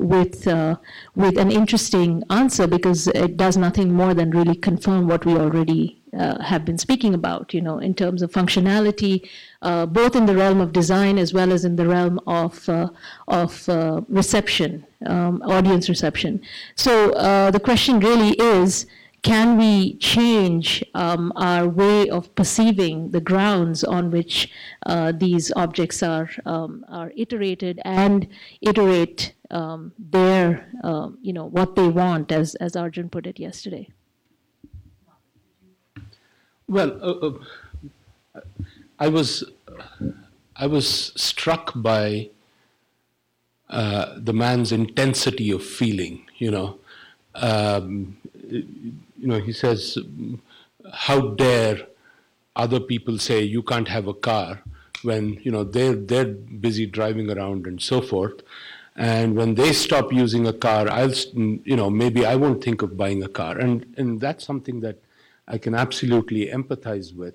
an interesting answer, because it does nothing more than really confirm what we already have been speaking about, in terms of functionality, both in the realm of design as well as in the realm of reception, audience reception. So the question really is, can we change our way of perceiving the grounds on which these objects are iterated and iterate their, what they want, as Arjun put it yesterday? Well, I was struck by the man's intensity of feeling. He says, "How dare other people say you can't have a car when they're busy driving around and so forth, and when they stop using a car, maybe I won't think of buying a car." And that's something that I can absolutely empathize with.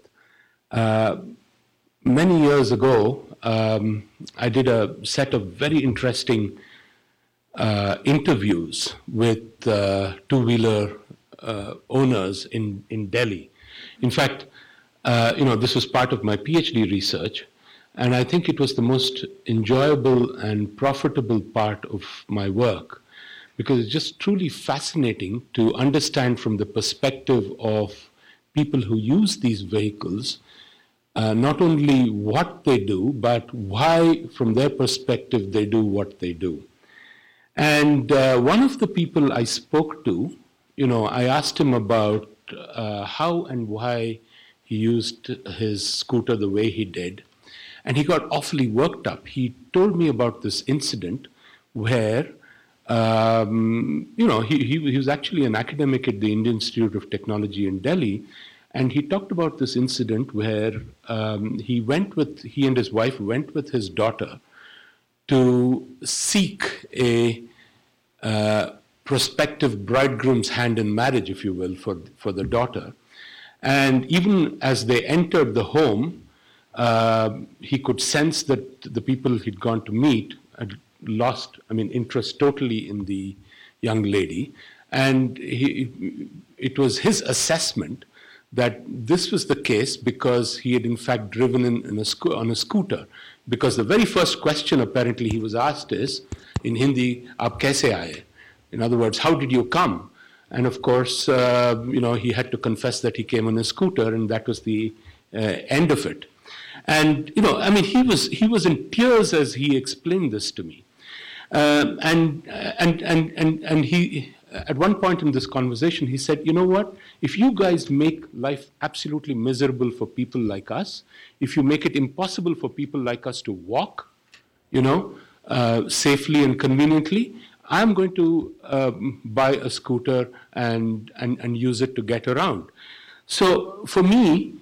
Many years ago, I did a set of very interesting interviews with two-wheeler owners in Delhi. In fact, this was part of my PhD research, and I think it was the most enjoyable and profitable part of my work, because it's just truly fascinating to understand from the perspective of people who use these vehicles, not only what they do, but why, from their perspective, they do what they do. And one of the people I spoke to, I asked him about how and why he used his scooter the way he did, and he got awfully worked up. He told me about this incident where He was actually an academic at the Indian Institute of Technology in Delhi, and he talked about this incident where he and his wife went with his daughter to seek a prospective bridegroom's hand in marriage, if you will, for the daughter. And even as they entered the home, he could sense that the people he'd gone to meet had lost, interest totally in the young lady. And it was his assessment that this was the case because he had in fact driven on a scooter. Because the very first question apparently he was asked is, in Hindi, "Aap kaise aaye?" In other words, how did you come? And of course, he had to confess that he came on a scooter, and that was the end of it. And he was in tears as he explained this to me. And he, at one point in this conversation, he said, "You know what? If you guys make life absolutely miserable for people like us, if you make it impossible for people like us to walk, safely and conveniently, I'm going to buy a scooter and use it to get around." So for me,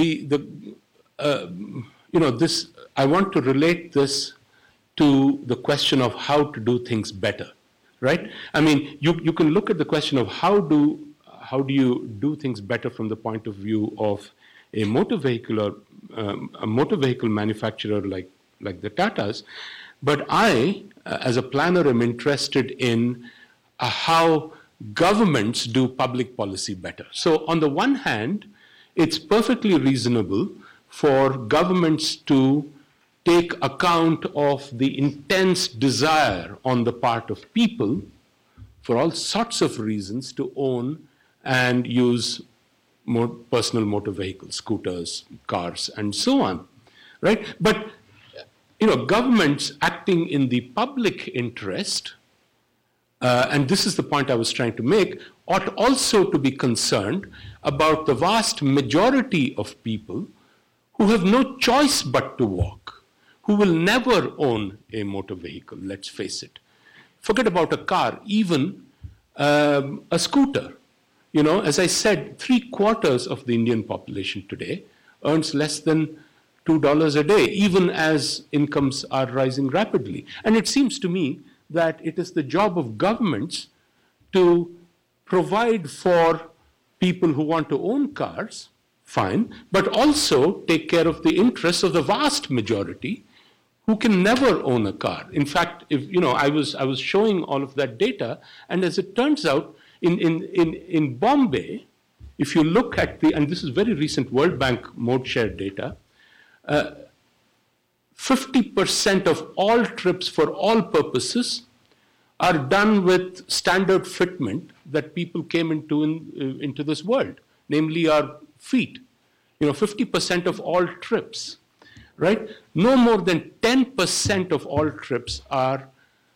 this, I want to relate this to the question of how to do things better, right? You can look at the question of how do you do things better from the point of view of a motor vehicle or a motor vehicle manufacturer like the Tatas, but I, as a planner, am interested in how governments do public policy better. So on the one hand, it's perfectly reasonable for governments to take account of the intense desire on the part of people for all sorts of reasons to own and use more personal motor vehicles, scooters, cars, and so on, right? But governments acting in the public interest, and this is the point I was trying to make, ought also to be concerned about the vast majority of people who have no choice but to walk, who will never own a motor vehicle, let's face it. Forget about a car, even a scooter. As I said, 3/4 of the Indian population today earns less than $2 a day, even as incomes are rising rapidly. And it seems to me that it is the job of governments to provide for people who want to own cars, fine, but also take care of the interests of the vast majority who can never own a car. In fact, I was showing all of that data, and as it turns out, in Bombay, if you look at and this is very recent World Bank mode share data, 50% of all trips for all purposes are done with standard fitment that people came into this world, namely our feet. 50% of all trips, right? No more than 10% of all trips are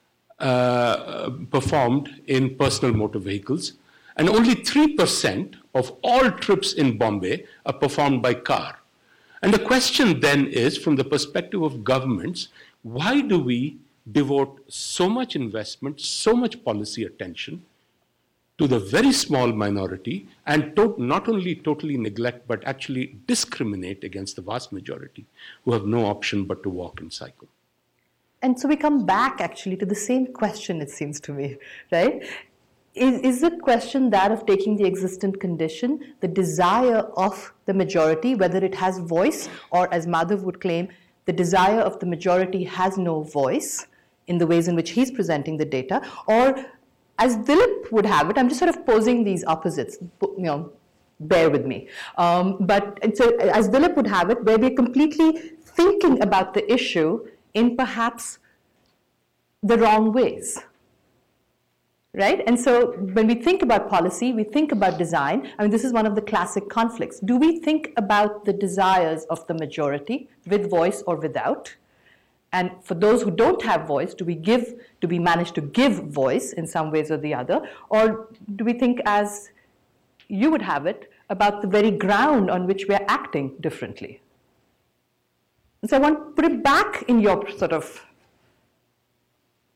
performed in personal motor vehicles, and only 3% of all trips in Bombay are performed by car. And the question then is, from the perspective of governments, why do we devote so much investment, so much policy attention to the very small minority and not only totally neglect, but actually discriminate against the vast majority who have no option but to walk and cycle? And so we come back actually to the same question, it seems to me, right? Is the question that of taking the existent condition, the desire of the majority, whether it has voice, or as Madhav would claim, the desire of the majority has no voice in the ways in which he's presenting the data, or as Dilip would have it, I'm just sort of posing these opposites, bear with me. But so as Dilip would have it, where we're completely thinking about the issue in perhaps the wrong ways. Right? And so when we think about policy, we think about design. This is one of the classic conflicts. Do we think about the desires of the majority with voice or without? And for those who don't have voice, do we manage to give voice in some ways or the other? Or do we think, as you would have it, about the very ground on which we're acting differently? And so I want to put it back in your sort of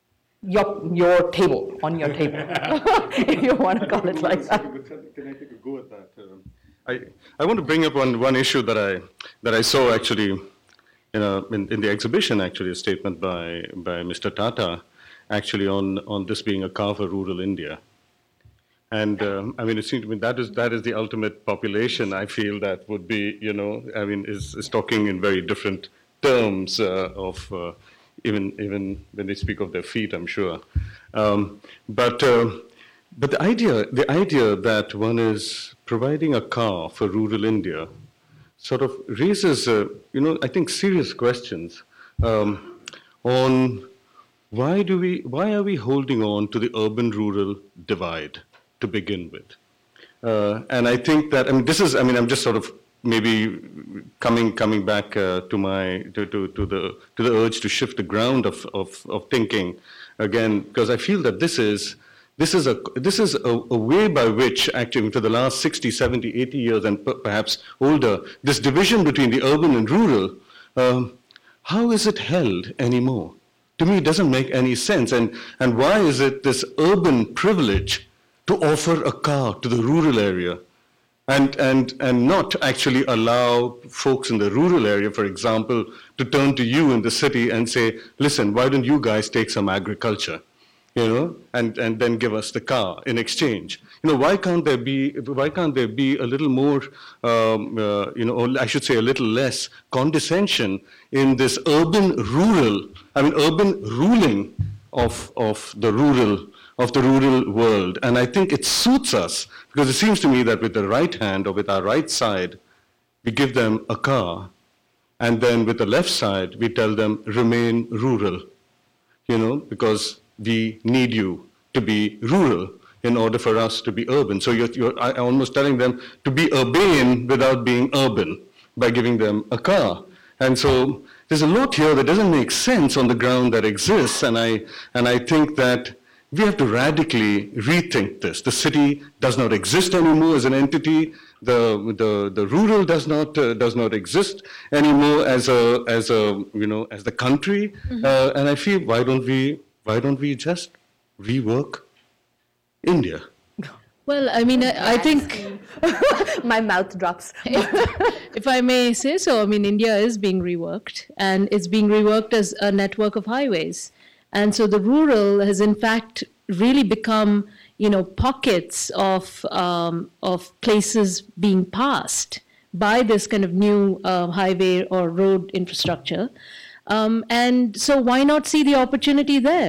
your table, on your table, if you want to call it like that. Can I take a go at that? I want to bring up one issue that I saw actually in the exhibition, actually, a statement by Mr. Tata, actually on this being a car for rural India. And I mean, it seems to me that is the ultimate population. I feel that would be, is talking in very different terms of even when they speak of their feet, I'm sure. But the idea that one is providing a car for rural India sort of raises, I think serious questions on why are we holding on to the urban-rural divide to begin with? And I think that, I'm just sort of maybe coming back to the urge to shift the ground of thinking again, because I feel that this is a way by which actually for the last 60, 70, 80 years and perhaps older, this division between the urban and rural, how is it held anymore? To me, it doesn't make any sense. And why is it this urban privilege to offer a car to the rural area and not actually allow folks in the rural area, for example, to turn to you in the city and say, listen, why don't you guys take some agriculture, and then give us the car in exchange? Why can't there be a little more, or I should say a little less condescension in this urban ruling of the rural world? And I think it suits us, because it seems to me that with the right hand or with our right side, we give them a car, and then with the left side, we tell them remain rural, because we need you to be rural in order for us to be urban. So you're almost telling them to be urbane without being urban by giving them a car. And so there's a lot here that doesn't make sense on the ground that exists, and I think that we have to radically rethink this. The city does not exist anymore as an entity. The rural does not exist anymore as the country. Mm-hmm. And I feel why don't we just rework India? Well, I think my mouth drops. If I may say so, India is being reworked, and it's being reworked as a network of highways. And so the rural has in fact really become, pockets of places being passed by this kind of new highway or road infrastructure. And so why not see the opportunity there,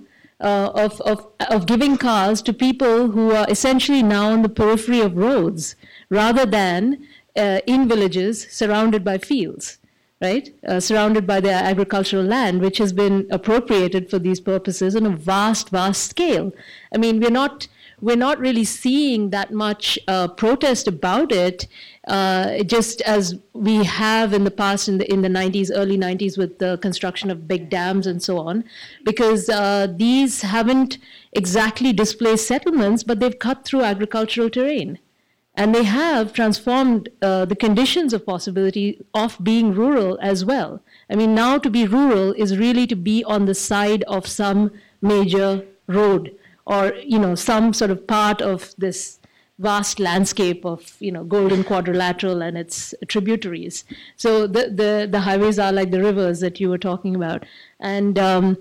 of giving cars to people who are essentially now on the periphery of roads, rather than in villages surrounded by fields, right? Surrounded by their agricultural land, which has been appropriated for these purposes on a vast, vast scale. We're not really seeing that much protest about it, just as we have in the past in the 90s, early 90s, with the construction of big dams and so on, because these haven't exactly displaced settlements, but they've cut through agricultural terrain. And they have transformed the conditions of possibility of being rural as well. Now to be rural is really to be on the side of some major road, or some sort of part of this vast landscape of Golden Quadrilateral and its tributaries. So the highways are like the rivers that you were talking about, and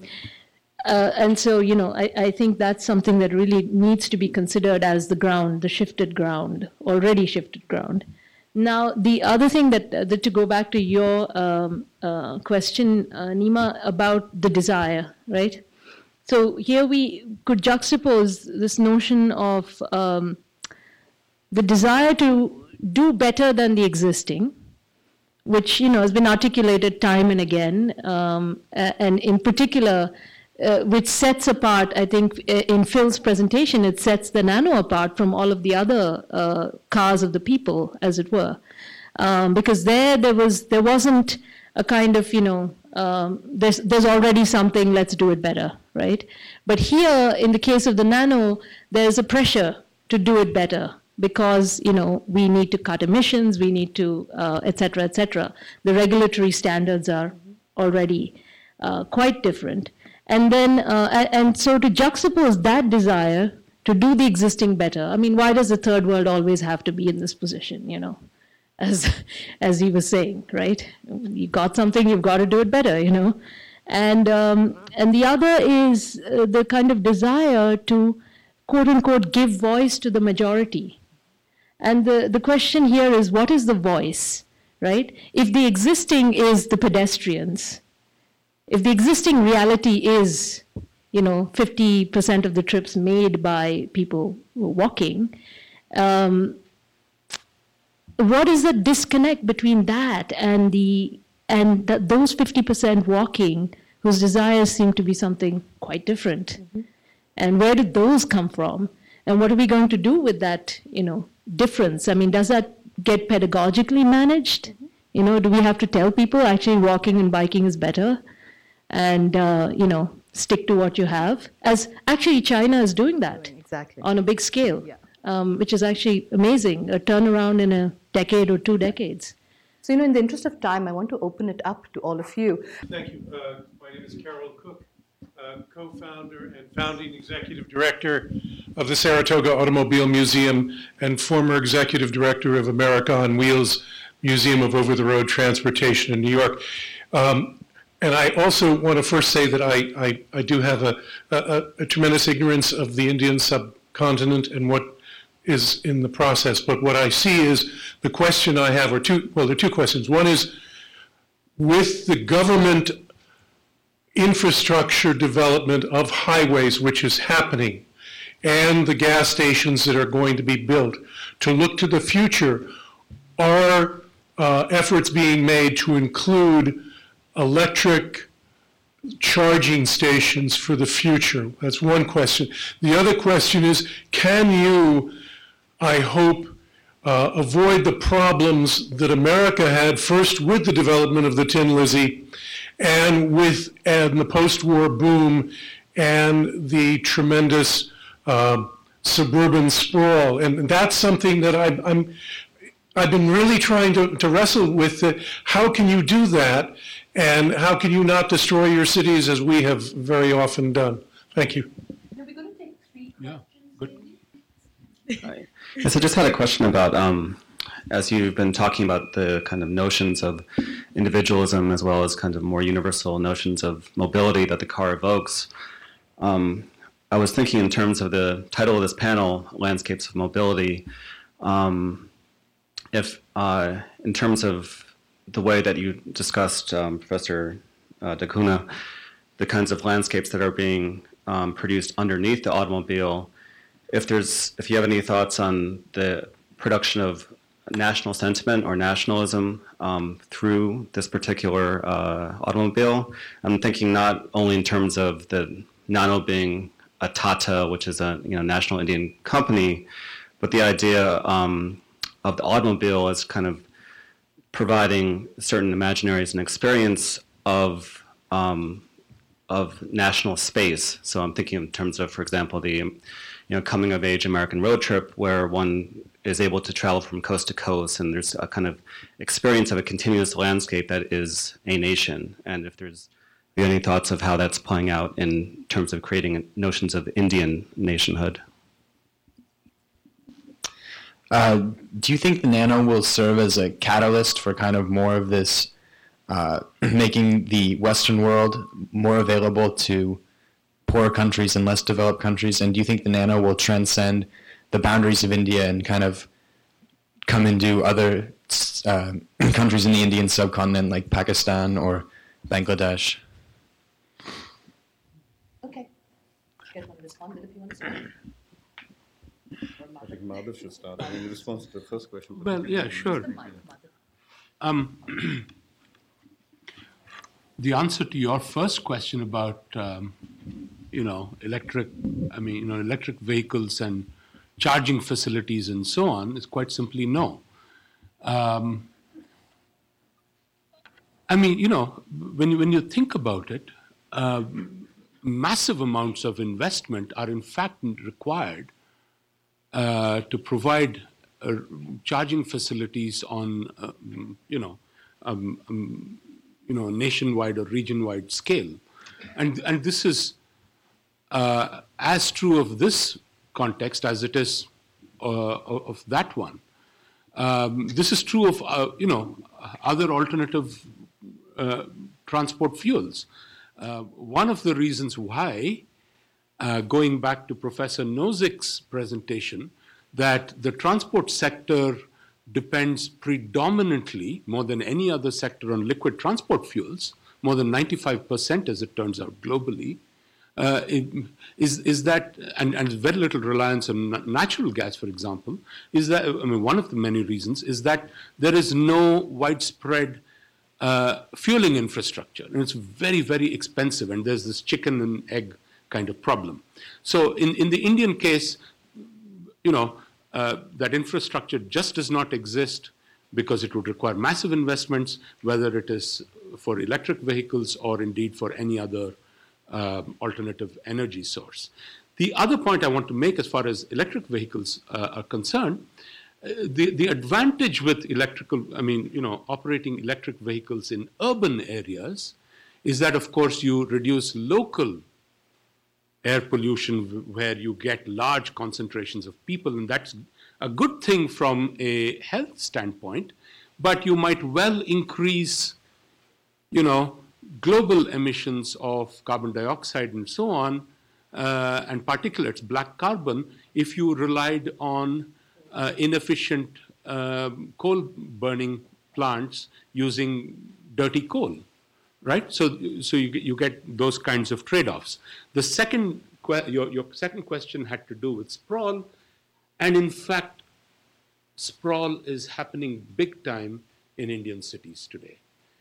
so I think that's something that really needs to be considered as the ground, the already shifted ground. Now, the other thing that to go back to your question, Nima, about the desire, right? So here we could juxtapose this notion of the desire to do better than the existing, which has been articulated time and again, and in particular, which sets apart, I think, in Phil's presentation, it sets the Nano apart from all of the other cars of the people, as it were, because there wasn't a kind of there's already something, let's do it better, right? But here, in the case of the Nano, there's a pressure to do it better, because we need to cut emissions, we need to et cetera, et cetera. The regulatory standards are already quite different. And then, and so to juxtapose that desire to do the existing better, I mean, why does the third world always have to be in this position, you know? As he was saying, right? You got something, you've got to do it better, you know? And the other is the kind of desire to, quote unquote, give voice to the majority. And the question here is, what is the voice, right? If the existing is the pedestrians, if the existing reality is, you know, 50% of the trips made by people walking, what is the disconnect between that and those 50% walking whose desires seem to be something quite different? Mm-hmm. And where did those come from? And what are we going to do with that, you know, difference? I mean, does that get pedagogically managed? Mm-hmm. You know, do we have to tell people actually walking and biking is better? And, you know, stick to what you have? As actually China is doing that exactly on a big scale. Yeah. Which is actually amazing, a turnaround in a decade or 2 decades. So, you know, in the interest of time, I want to open it up to all of you. Thank you. My name is Carol Cook, co-founder and founding executive director of the Saratoga Automobile Museum and former executive director of America on Wheels Museum of Over-the-Road Transportation in New York. And I also want to first say that I do have a tremendous ignorance of the Indian subcontinent and what is in the process. But what I see is the question I have, there are two questions. One is, with the government infrastructure development of highways, which is happening, and the gas stations that are going to be built, to look to the future, are efforts being made to include electric charging stations for the future? That's one question. The other question is, can you, I hope, avoid the problems that America had first with the development of the Tin Lizzie and with the post-war boom and the tremendous suburban sprawl? And that's something that I've been really trying to wrestle with. How can you do that? And how can you not destroy your cities as we have very often done? Thank you. No, we're going to take 3 questions. Yeah, good. Hi. Yes, I just had a question about, as you've been talking about the kind of notions of individualism as well as kind of more universal notions of mobility that the car evokes, I was thinking in terms of the title of this panel, Landscapes of Mobility, if in terms of the way that you discussed, Professor Da Cunha, the kinds of landscapes that are being produced underneath the automobile, if you have any thoughts on the production of national sentiment or nationalism through this particular automobile. I'm thinking not only in terms of the Nano being a Tata, which is a national Indian company, but the idea of the automobile as kind of providing certain imaginaries and experience of national space. So I'm thinking in terms of, for example, the coming of age American road trip, where one is able to travel from coast to coast, and there's a kind of experience of a continuous landscape that is a nation. And if there's any thoughts of how that's playing out in terms of creating notions of Indian nationhood. Do you think the Nano will serve as a catalyst for kind of more of this, making the Western world more available to poorer countries and less developed countries? And do you think the Nano will transcend the boundaries of India and kind of come into other countries in the Indian subcontinent like Pakistan or Bangladesh? Okay. You guys want to respond if you want to start? I think Madhav should start. I mean, in response to the first question. Well, yeah, sure. The answer to your first question about, electric vehicles and charging facilities and so on is quite simply no. When you think about it, massive amounts of investment are in fact required to provide charging facilities on, nationwide or region-wide scale. and this is as true of this context as it is of that one. This is true of other alternative transport fuels. One of the reasons why, going back to Professor Nozick's presentation, that the transport sector depends predominantly, more than any other sector, on liquid transport fuels, more than 95%, as it turns out, globally, is that, and very little reliance on natural gas, for example, is that, one of the many reasons is that there is no widespread fueling infrastructure, and it's very, very expensive, and there's this chicken and egg kind of problem. So in the Indian case, that infrastructure just does not exist because it would require massive investments, whether it is for electric vehicles or indeed for any other alternative energy source. The other point I want to make as far as electric vehicles are concerned, the advantage with operating electric vehicles in urban areas is that, of course, you reduce local air pollution where you get large concentrations of people, and that's a good thing from a health standpoint, but you might well increase, global emissions of carbon dioxide and so on, and particulates, black carbon, if you relied on inefficient coal-burning plants using dirty coal, right? So you get those kinds of trade-offs. The second, your second question had to do with sprawl, and in fact, sprawl is happening big time in Indian cities today.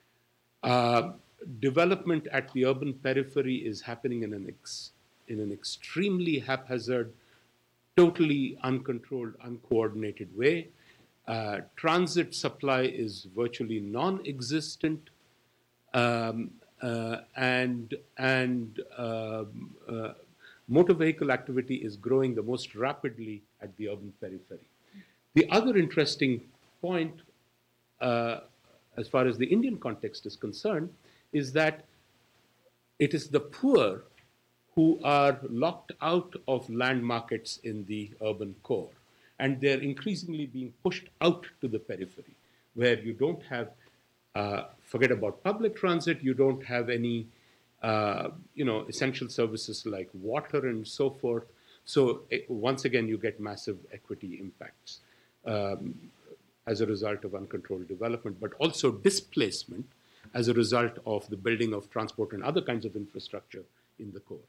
Development at the urban periphery is happening in an extremely haphazard, totally uncontrolled, uncoordinated way. Transit supply is virtually non-existent, and motor vehicle activity is growing the most rapidly at the urban periphery. The other interesting point, as far as the Indian context is concerned, is that it is the poor who are locked out of land markets in the urban core. And they're increasingly being pushed out to the periphery, where you don't have, forget about public transit, you don't have any, essential services like water and so forth. So once again, you get massive equity impacts as a result of uncontrolled development, but also displacement as a result of the building of transport and other kinds of infrastructure in the core.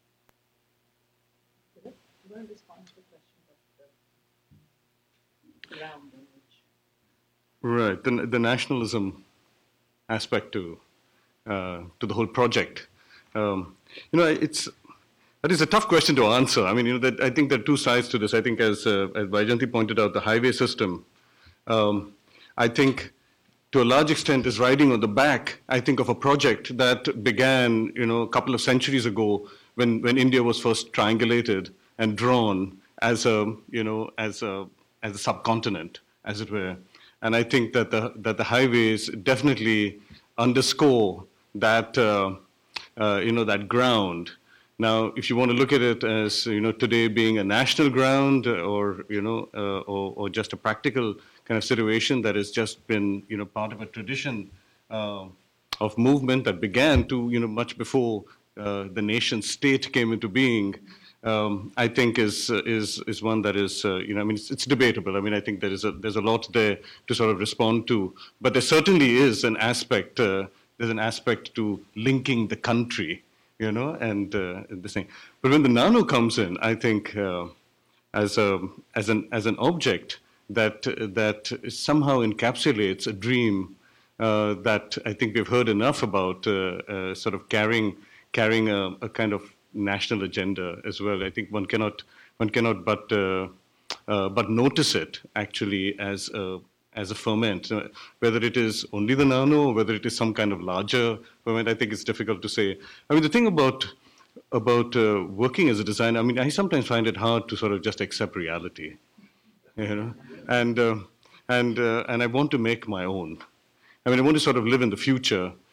Right, the nationalism aspect to the whole project. That is a tough question to answer. I mean, I think there are two sides to this. I think, as Vaijayanti pointed out, the highway system, I think, to a large extent, is riding on the back, I think, of a project that began, a couple of centuries ago when India was first triangulated and drawn as a subcontinent, as it were. And I think that the highways definitely underscore that that ground. Now, if you want to look at it as today being a national ground, or just a practical kind of situation that has just been part of a tradition of movement that began to much before the nation state came into being, I think is one that is it's debatable. I mean, I think there's a lot there to sort of respond to, but there certainly is an aspect. There's an aspect to linking the country, and this thing. But when the nano comes in, I think as an object that somehow encapsulates a dream that I think we've heard enough about, sort of carrying a kind of national agenda as well. I think one cannot but notice it actually as a ferment. Whether it is only the nano, or whether it is some kind of larger ferment, I think it's difficult to say. I mean, the thing about working as a designer, I mean, I sometimes find it hard to sort of just accept reality, and I want to make my own. I mean, I want to sort of live in the future,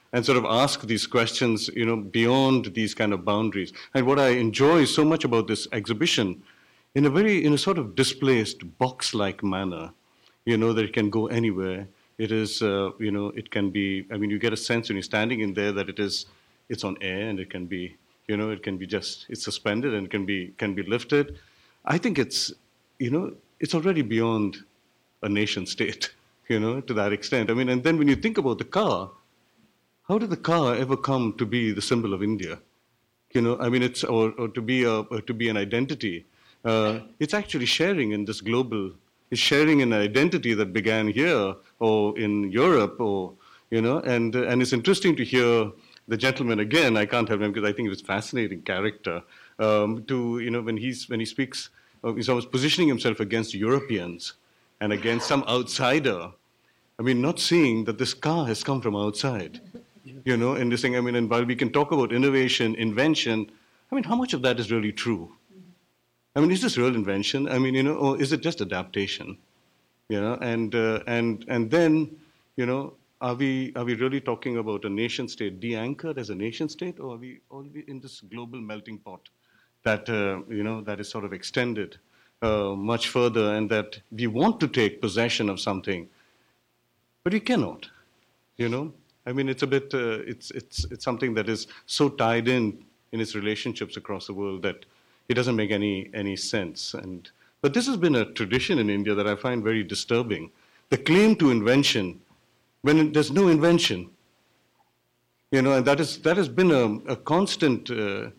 and sort of ask these questions, beyond these kind of boundaries. And what I enjoy so much about this exhibition, in a sort of displaced box-like manner, that it can go anywhere. It is, it can be, you get a sense when you're standing in there that it's on air, and it can be, it can be it's suspended and can be lifted. I think it's already beyond a nation state, to that extent. And then when you think about the car, how did the car ever come to be the symbol of India? It's or to be an identity. It's actually sharing in this global. It's sharing an identity that began here or in Europe, and it's interesting to hear the gentleman again. I can't help him because I think he was a fascinating character. When he speaks, he's always positioning himself against Europeans and against some outsider. Not seeing that this car has come from outside. And this thing, and while we can talk about innovation, invention, how much of that is really true? Is this real invention? Or is it just adaptation? And then, are we really talking about a nation state de-anchored as a nation state, or are we in this global melting pot that, that is sort of extended much further, and that we want to take possession of something, but we cannot, it's a bit, it's something that is so tied in its relationships across the world that it doesn't make any sense. But this has been a tradition in India that I find very disturbing. The claim to invention, when there's no invention, and that has been a constant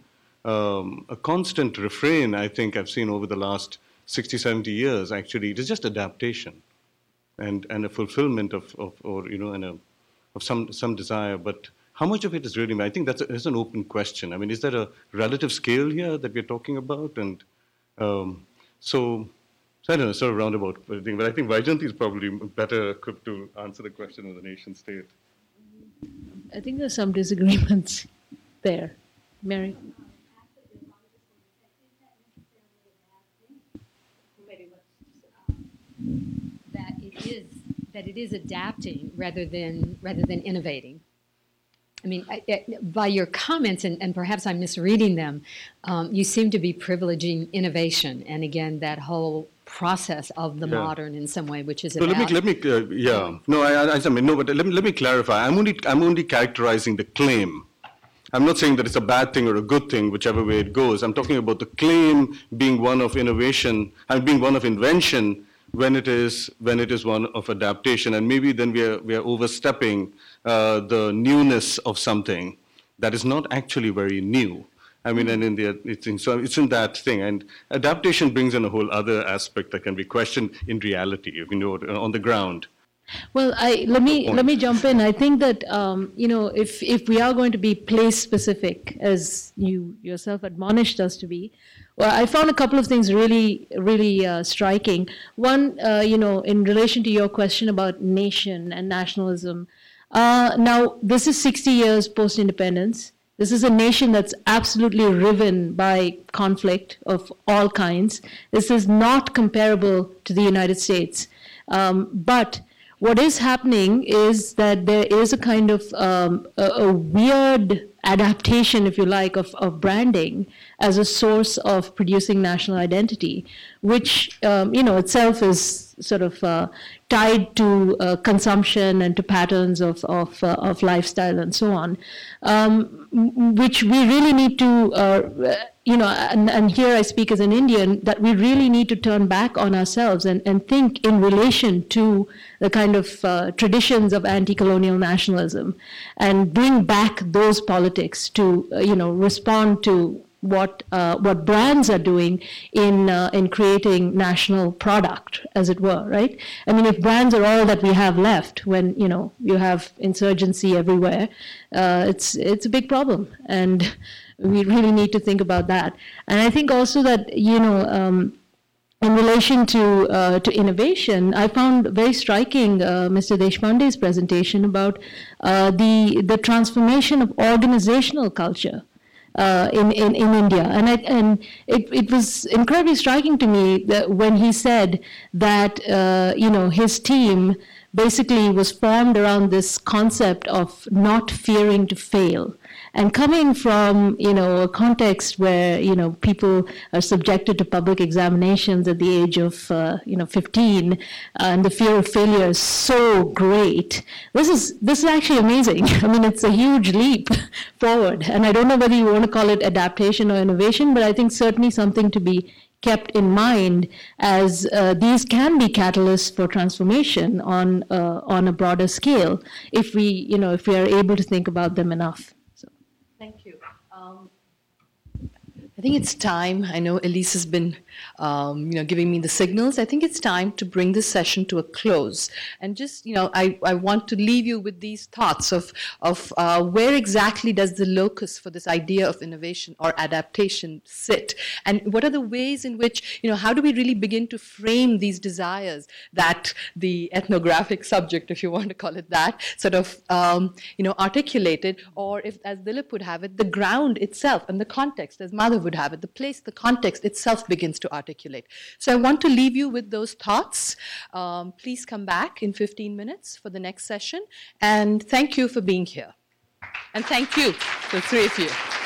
refrain, I think I've seen over the last 60, 70 years. Actually, it is just adaptation and a fulfillment of some desire, but how much of it is really? I think that's an open question. Is there a relative scale here that we're talking about? And so I don't know, sort of roundabout thing, but I think Vaijayanti is probably better equipped to answer the question of the nation state. I think there's some disagreements there. Mary? That it is adapting rather than innovating. By your comments, and perhaps I'm misreading them, you seem to be privileging innovation, and again, that whole process of the modern in some way, which is so about... Let me clarify. I'm only characterizing the claim. I'm not saying that it's a bad thing or a good thing, whichever way it goes. I'm talking about the claim being one of innovation and being one of invention when it is one of adaptation, and maybe then we are overstepping the newness of something that is not actually very new. And it's in that thing, and adaptation brings in a whole other aspect that can be questioned in reality, on the ground. Well, let me jump in. I think that if we are going to be place specific, as you yourself admonished us to be, well, I found a couple of things really, really striking. One, in relation to your question about nation and nationalism. Now, this is 60 years post-independence. This is a nation that's absolutely riven by conflict of all kinds. This is not comparable to the United States. But what is happening is that there is a kind of a weird adaptation, if you like, of branding as a source of producing national identity, which itself is sort of tied to consumption and to patterns of lifestyle and so on, which we really need to, and here I speak as an Indian, that we really need to turn back on ourselves and think in relation to the kind of traditions of anti-colonial nationalism and bring back those politics to, respond to what brands are doing in creating national product, as it were, right? If brands are all that we have left, when you have insurgency everywhere, it's a big problem, and we really need to think about that. And I think also that in relation to innovation, I found very striking Mr. Deshpande's presentation about the transformation of organizational culture in India, and it was incredibly striking to me that when he said that his team basically was formed around this concept of not fearing to fail. And coming from, a context where, people are subjected to public examinations at the age of, 15, and the fear of failure is so great. This is actually amazing. I mean, it's a huge leap forward. And I don't know whether you want to call it adaptation or innovation, but I think certainly something to be kept in mind as these can be catalysts for transformation on a broader scale if we are able to think about them enough. Thank you. I think it's time. I know Elise has been, giving me the signals. I think it's time to bring this session to a close. And just, I want to leave you with these thoughts of where exactly does the locus for this idea of innovation or adaptation sit? And what are the ways in which, how do we really begin to frame these desires that the ethnographic subject, if you want to call it that, sort of, articulated, or if, as Dilip would have it, the ground itself and the context, as Madhav would have it, the place, the context itself begins to articulate. So I want to leave you with those thoughts. Please come back in 15 minutes for the next session. And thank you for being here. And thank you, the three of you.